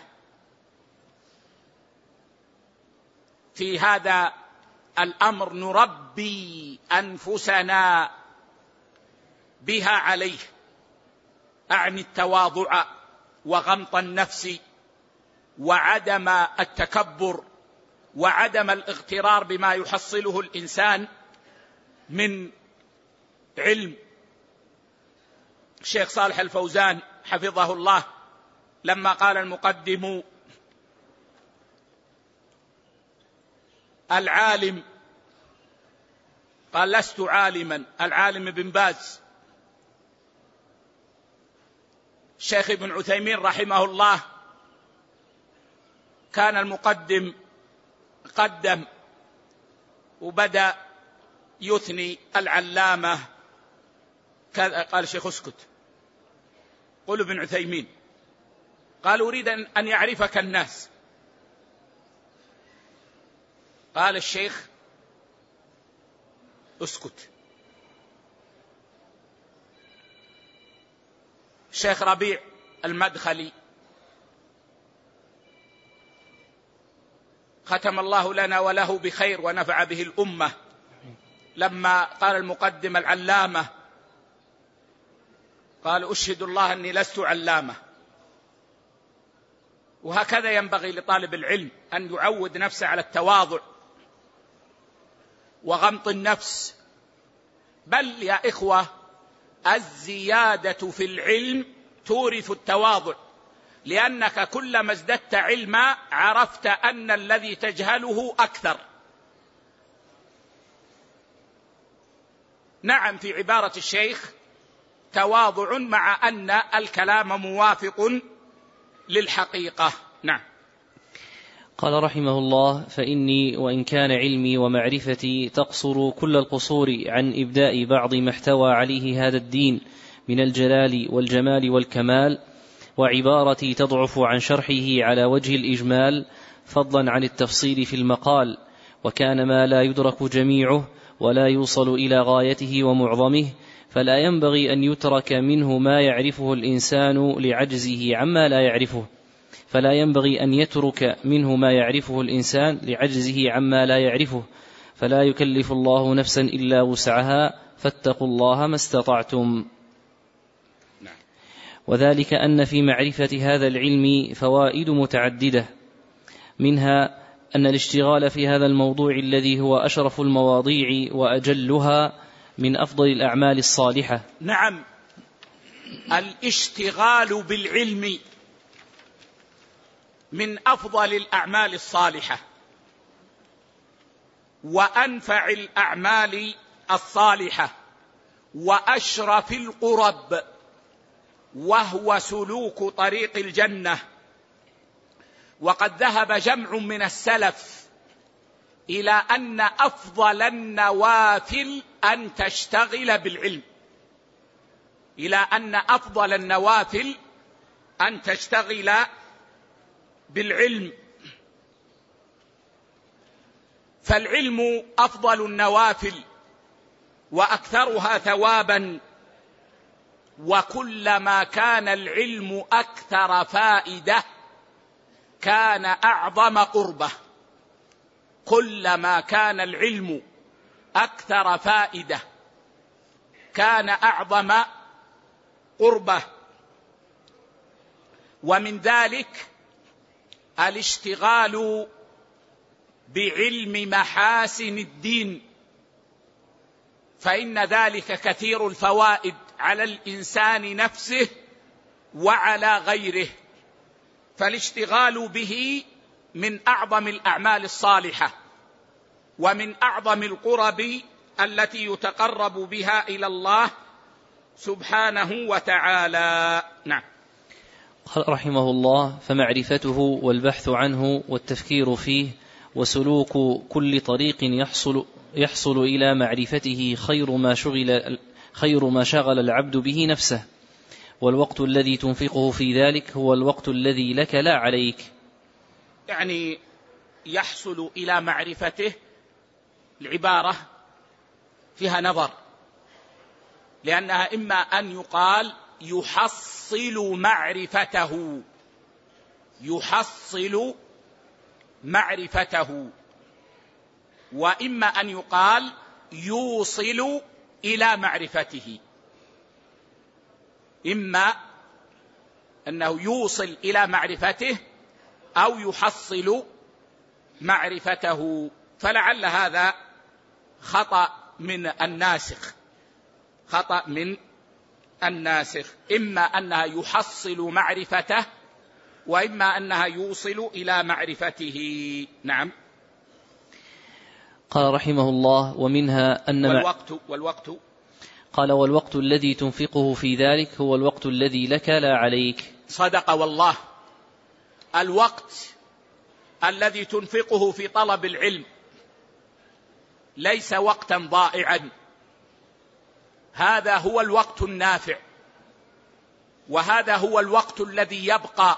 في هذا الأمر نربي أنفسنا بها عليه، أعني التواضع وغمط النفس وعدم التكبر وعدم الاغترار بما يحصله الإنسان من علم. الشيخ صالح الفوزان حفظه الله لما قال المقدم: العالم، قال: لست عالما. العالم ابن باز. الشيخ ابن عثيمين رحمه الله كان المقدم قدم وبدأ يثني العلامة كذا، قال الشيخ: اسكت. قل ابن عثيمين قال: أريد أن يعرفك الناس. قال الشيخ: اسكت. الشيخ ربيع المدخلي ختم الله لنا وله بخير ونفع به الأمة، لما قال المقدم العلامة قال: أشهد الله أني لست علامة. وهكذا ينبغي لطالب العلم أن يعود نفسه على التواضع وغمط النفس. بل يا إخوة، الزيادة في العلم تورث التواضع، لأنك كلما ازددت علما عرفت أن الذي تجهله أكثر. نعم، في عبارة الشيخ تواضع مع أن الكلام موافق للحقيقة. نعم. قال رحمه الله: فإني وإن كان علمي ومعرفتي تقصر كل القصور عن إبداء بعض ما احتوى عليه هذا الدين من الجلال والجمال والكمال، وعبارتي تضعف عن شرحه على وجه الإجمال فضلا عن التفصيل في المقال، وكان ما لا يدرك جميعه ولا يوصل إلى غايته ومعظمه، فلا ينبغي أن يترك منه ما يعرفه الإنسان لعجزه عما لا يعرفه، فلا ينبغي أن يترك منه ما يعرفه الإنسان لعجزه عما لا يعرفه، فلا يكلف الله نفسا إلا وسعها، فاتقوا الله ما استطعتم. وذلك أن في معرفة هذا العلم فوائد متعددة، منها أن الاشتغال في هذا الموضوع الذي هو أشرف المواضيع وأجلها من أفضل الأعمال الصالحة. نعم، الاشتغال بالعلم من أفضل الأعمال الصالحة وأنفع الأعمال الصالحة وأشرف القرب، وهو سلوك طريق الجنة. وقد ذهب جمع من السلف إلى أن أفضل النوافل أن تشتغل بالعلم، إلى أن أفضل النوافل أن تشتغل بالعلم. فالعلم أفضل النوافل وأكثرها ثوابا، وكلما كان العلم أكثر فائدة كان أعظم قربة. كلما كان العلم أكثر فائدة كان أعظم قربة. ومن ذلك الاشتغال بعلم محاسن الدين، فإن ذلك كثير الفوائد على الإنسان نفسه وعلى غيره. فالاشتغال به من أعظم الأعمال الصالحة ومن أعظم القرب التي يتقرب بها إلى الله سبحانه وتعالى. نعم. قال رحمه الله: فمعرفته والبحث عنه والتفكير فيه وسلوك كل طريق يحصل إلى معرفته خير ما شغل العبد به نفسه، والوقت الذي تنفقه في ذلك هو الوقت الذي لك لا عليك. يعني يحصل إلى معرفته، العبارة فيها نظر، لأنها إما أن يقال يحصل معرفته، وإما أن يقال يوصل إلى معرفته. إما أنه يوصل إلى معرفته أو يحصل معرفته، فلعل هذا خطأ من الناسخ، إما أنها يحصل معرفته وإما أنها يوصل إلى معرفته. نعم. قال رحمه الله: ومنها أن والوقت قال: والوقت الذي تنفقه في ذلك هو الوقت الذي لك لا عليك. صدق والله. الوقت الذي تنفقه في طلب العلم ليس وقتا ضائعا، هذا هو الوقت النافع، وهذا هو الوقت الذي يبقى،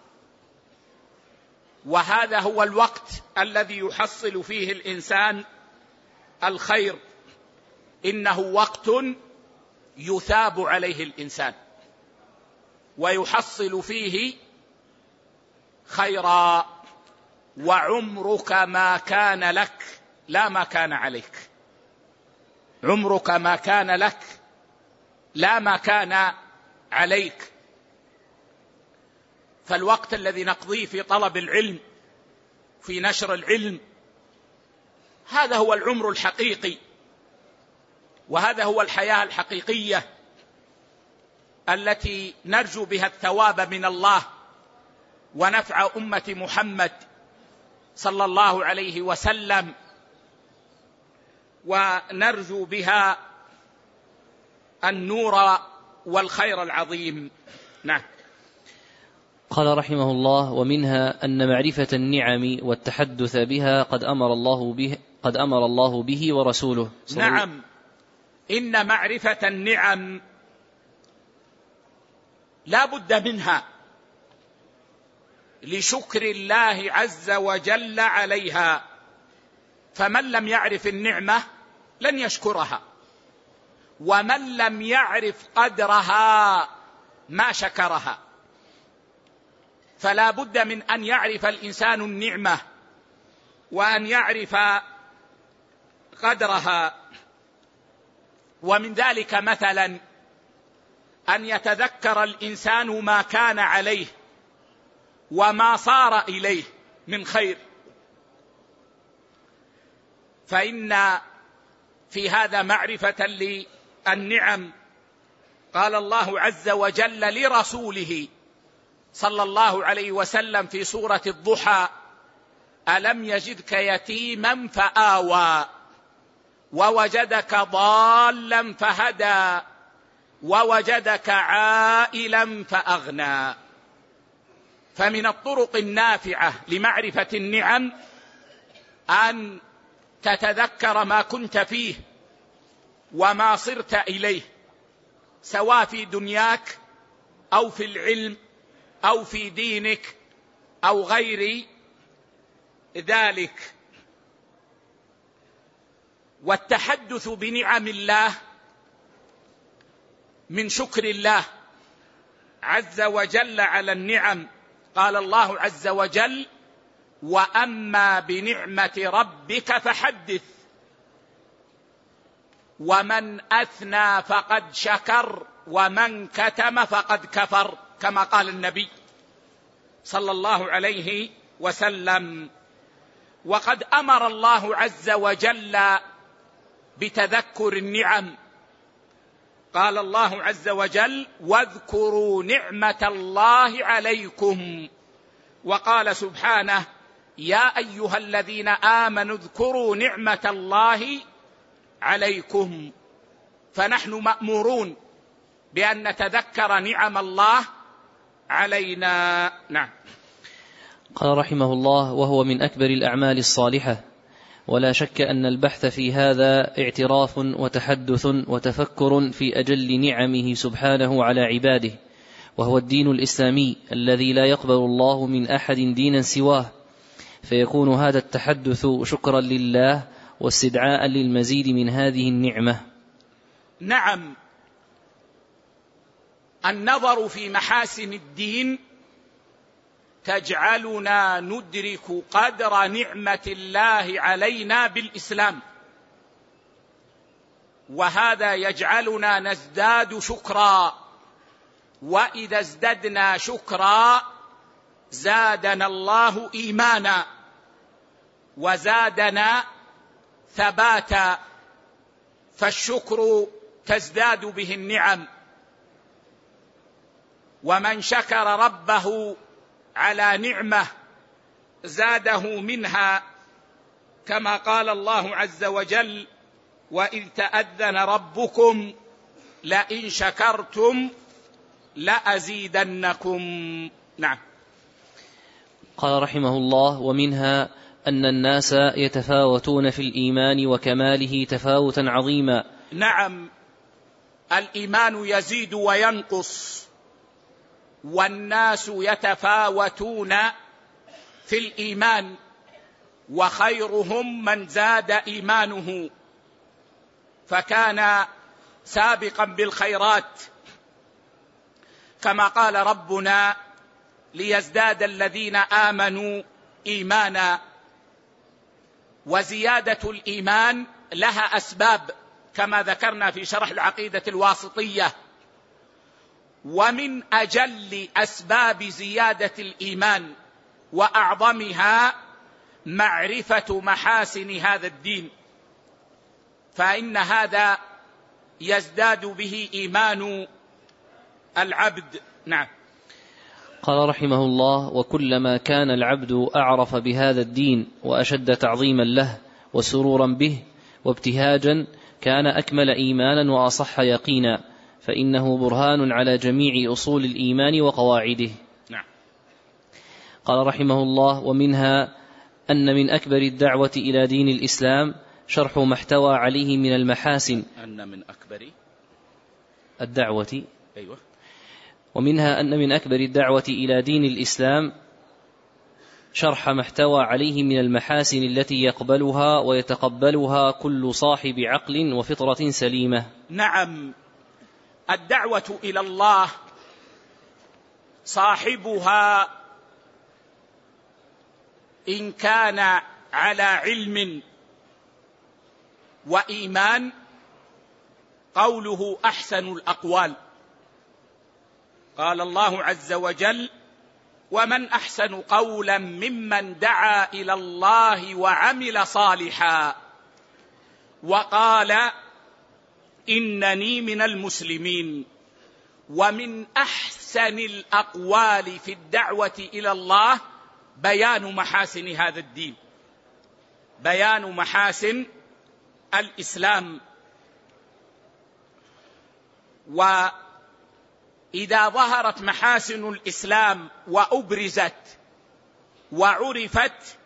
وهذا هو الوقت الذي يحصل فيه الإنسان الخير. إنه وقت يثاب عليه الإنسان ويحصل فيه خيرا. وعمرك ما كان لك لا ما كان عليك، عمرك ما كان لك لا ما كان عليك. فالوقت الذي نقضيه في طلب العلم، في نشر العلم، هذا هو العمر الحقيقي، وهذا هو الحياة الحقيقية التي نرجو بها الثواب من الله ونفع أمة محمد صلى الله عليه وسلم، ونرجو بها النور والخير العظيم. نعم. قال رحمه الله: ومنها أن معرفة النعم والتحدث بها قد أمر الله به ورسوله. نعم، إن معرفة النعم لا بد منها لشكر الله عز وجل عليها، فمن لم يعرف النعمة لن يشكرها، ومن لم يعرف قدرها ما شكرها. فلا بد من أن يعرف الإنسان النعمة وأن يعرف قدرها. ومن ذلك مثلا أن يتذكر الإنسان ما كان عليه وما صار إليه من خير، فإن في هذا معرفة للنعم. قال الله عز وجل لرسوله صلى الله عليه وسلم في سورة الضحى: ألم يجدك يتيما فآوى ووجدك ضالا فهدى ووجدك عائلا فأغنى. فمن الطرق النافعة لمعرفة النعم أن تتذكر ما كنت فيه وما صرت إليه، سواء في دنياك أو في العلم أو في دينك أو غير ذلك. والتحدث بنعم الله من شكر الله عز وجل على النعم. قال الله عز وجل: وأما بنعمة ربك فحدث ومن أثنى فقد شكر ومن كتم فقد كفر، كما قال النبي صلى الله عليه وسلم. وقد أمر الله عز وجل بتذكر النعم. قال الله عز وجل: واذكروا نعمة الله عليكم. وقال سبحانه: يا أيها الذين آمنوا اذكروا نعمة الله عليكم. فنحن مأمورون بأن نتذكر نعم الله علينا. نعم. قال رحمه الله: وهو من أكبر الأعمال الصالحة، ولا شك أن البحث في هذا اعتراف وتحدث وتفكر في أجل نعمه سبحانه على عباده، وهو الدين الإسلامي الذي لا يقبل الله من أحد دينا سواه، فيكون هذا التحدث شكرا لله واستدعاء للمزيد من هذه النعمة. نعم، النظر في محاسن الدين تجعلنا ندرك قدر نعمة الله علينا بالإسلام، وهذا يجعلنا نزداد شكرا، وإذا ازددنا شكرا زادنا الله إيمانا وزادنا ثباتا، فالشكر تزداد به النعم. ومن شكر ربه على نعمة زاده منها، كما قال الله عز وجل: وإذ تأذن ربكم لئن شكرتم لأزيدنكم. نعم. قال رحمه الله: ومنها أن الناس يتفاوتون في الإيمان وكماله تفاوتا عظيما. نعم، الإيمان يزيد وينقص، والناس يتفاوتون في الإيمان، وخيرهم من زاد إيمانه، فكان سابقا بالخيرات، كما قال ربنا: ليزداد الذين آمنوا إيمانا. وزيادة الإيمان لها أسباب كما ذكرنا في شرح العقيدة الواسطية، ومن أجل أسباب زيادة الإيمان وأعظمها معرفة محاسن هذا الدين، فإن هذا يزداد به إيمان العبد. نعم. قال رحمه الله: وكلما كان العبد أعرف بهذا الدين وأشد تعظيما له وسرورا به وابتهاجا كان أكمل إيمانا وأصح يقينا، فإنه برهان على جميع أصول الإيمان وقواعده. نعم. قال رحمه الله: ومنها أن من أكبر الدعوة إلى دين الإسلام شرح ما احتوى عليه من المحاسن. أن من أكبر الدعوة، أيوة. ومنها أن من أكبر الدعوة إلى دين الإسلام شرح ما احتوى عليه من المحاسن التي يقبلها ويتقبلها كل صاحب عقل وفطرة سليمة. نعم، الدعوة إلى الله صاحبها إن كان على علم وإيمان قوله أحسن الأقوال، قال الله عز وجل: ومن أحسن قولا ممن دعا إلى الله وعمل صالحا وقال إنني من المسلمين. ومن أحسن الأقوال في الدعوة إلى الله بيان محاسن هذا الدين، بيان محاسن الإسلام. وإذا ظهرت محاسن الإسلام وأبرزت وعرفت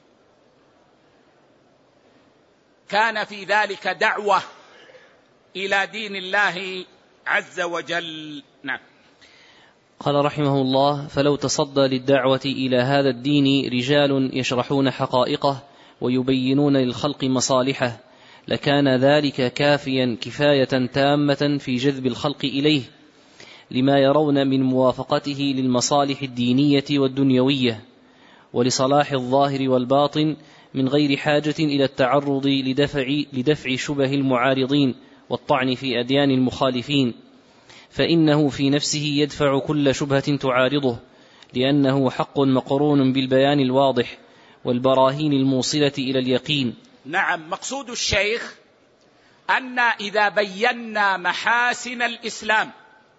كان في ذلك دعوة إلى دين الله عز وجل. نعم. قال رحمه الله: فلو تصدى للدعوة إلى هذا الدين رجال يشرحون حقائقه ويبينون للخلق مصالحه لكان ذلك كافيا كفاية تامة في جذب الخلق إليه، لما يرون من موافقته للمصالح الدينية والدنيوية ولصلاح الظاهر والباطن، من غير حاجة إلى التعرض لدفع شبه المعارضين والطعن في أديان المخالفين، فإنه في نفسه يدفع كل شبهة تعارضه، لأنه حق مقرون بالبيان الواضح والبراهين الموصلة إلى اليقين. نعم، مقصود الشيخ أن إذا بينا محاسن الإسلام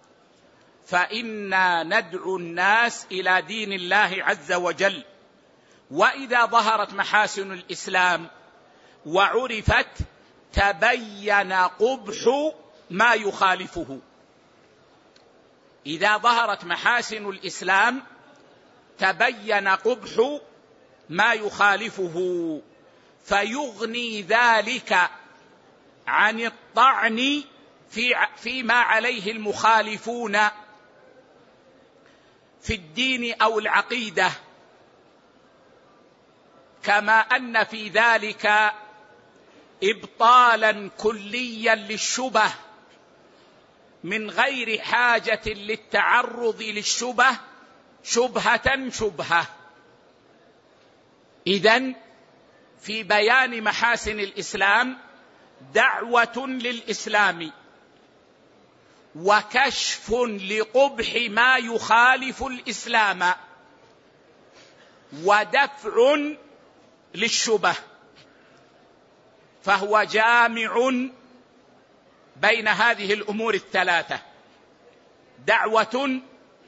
فإنا ندعو الناس إلى دين الله عز وجل، وإذا ظهرت محاسن الإسلام وعرفت تبين قبح ما يخالفه. إذا ظهرت محاسن الإسلام تبين قبح ما يخالفه، فيغني ذلك عن الطعن فيما عليه المخالفون في الدين أو العقيدة، كما أن في ذلك إبطالا كليا للشبه من غير حاجة للتعرض للشبه شبهة شبهة. إذن في بيان محاسن الإسلام دعوة للإسلام وكشف لقبح ما يخالف الإسلام ودفع للشبه، فهو جامع بين هذه الأمور الثلاثة: دعوة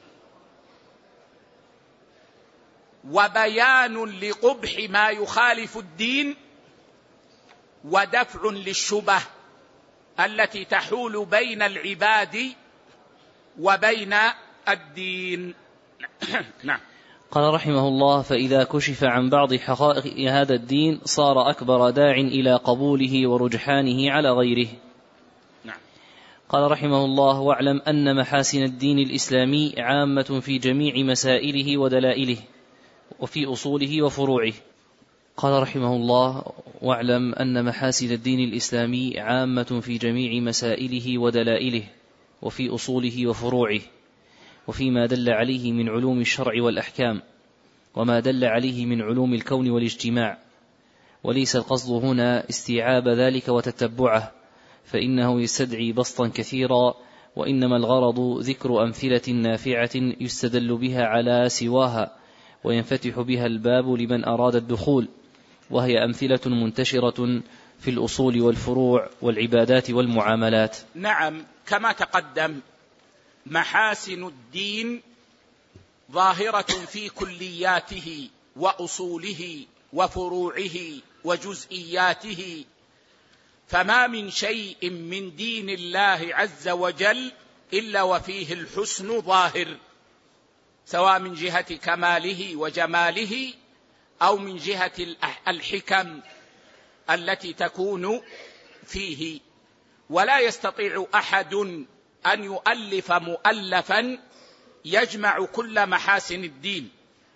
وبيان لقبح ما يخالف الدين ودفع للشبه التي تحول بين العباد وبين الدين. نعم. قال رحمه الله: فإذا كشف عن بعض حقائق هذا الدين صار أكبر داع إلى قبوله ورجحانه على غيره. نعم. قال رحمه الله: واعلم أن محاسن الدين الإسلامي عامة في جميع مسائله ودلائله وفي أصوله وفروعه. قال رحمه الله: واعلم أن محاسن الدين الإسلامي عامة في جميع مسائله ودلائله وفي أصوله وفروعه وفيما دل عليه من علوم الشرع والأحكام وما دل عليه من علوم الكون والاجتماع، وليس القصد هنا استيعاب ذلك وتتبعه، فإنه يستدعي بسطا كثيرا، وإنما الغرض ذكر أمثلة نافعة يستدل بها على سواها وينفتح بها الباب لمن أراد الدخول، وهي أمثلة منتشرة في الأصول والفروع والعبادات والمعاملات. نعم، كما تقدم محاسن الدين ظاهرة في كلياته وأصوله وفروعه وجزئياته، فما من شيء من دين الله عز وجل إلا وفيه الحسن ظاهر، سواء من جهة كماله وجماله أو من جهة الحكم التي تكون فيه. ولا يستطيع أحد أن يؤلف مؤلفا يجمع كل محاسن الدين،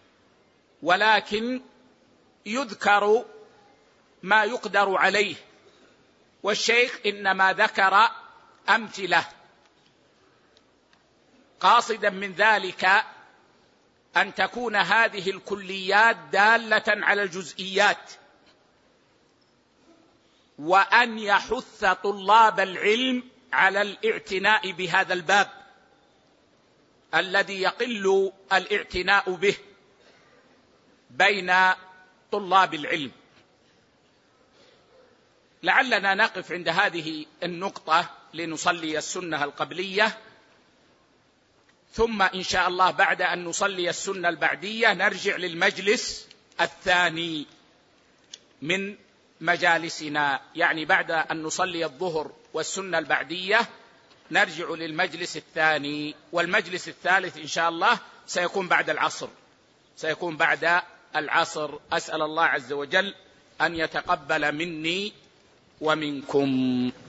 ولكن يذكر ما يقدر عليه، والشيخ إنما ذكر أمثلة، قاصدا من ذلك أن تكون هذه الكليات دالة على الجزئيات، وأن يحث طلاب العلم على الاعتناء بهذا الباب، الذي يقل الاعتناء به بين طلاب العلم. لعلنا نقف عند هذه النقطة لنصلي السنة القبلية، ثم إن شاء الله بعد أن نصلي السنة البعدية نرجع للمجلس الثاني من مجالسنا، يعني بعد أن نصلي الظهر والسنة البعدية نرجع للمجلس الثاني، والمجلس الثالث إن شاء الله سيكون بعد العصر. أسأل الله عز وجل أن يتقبل مني ومنكم.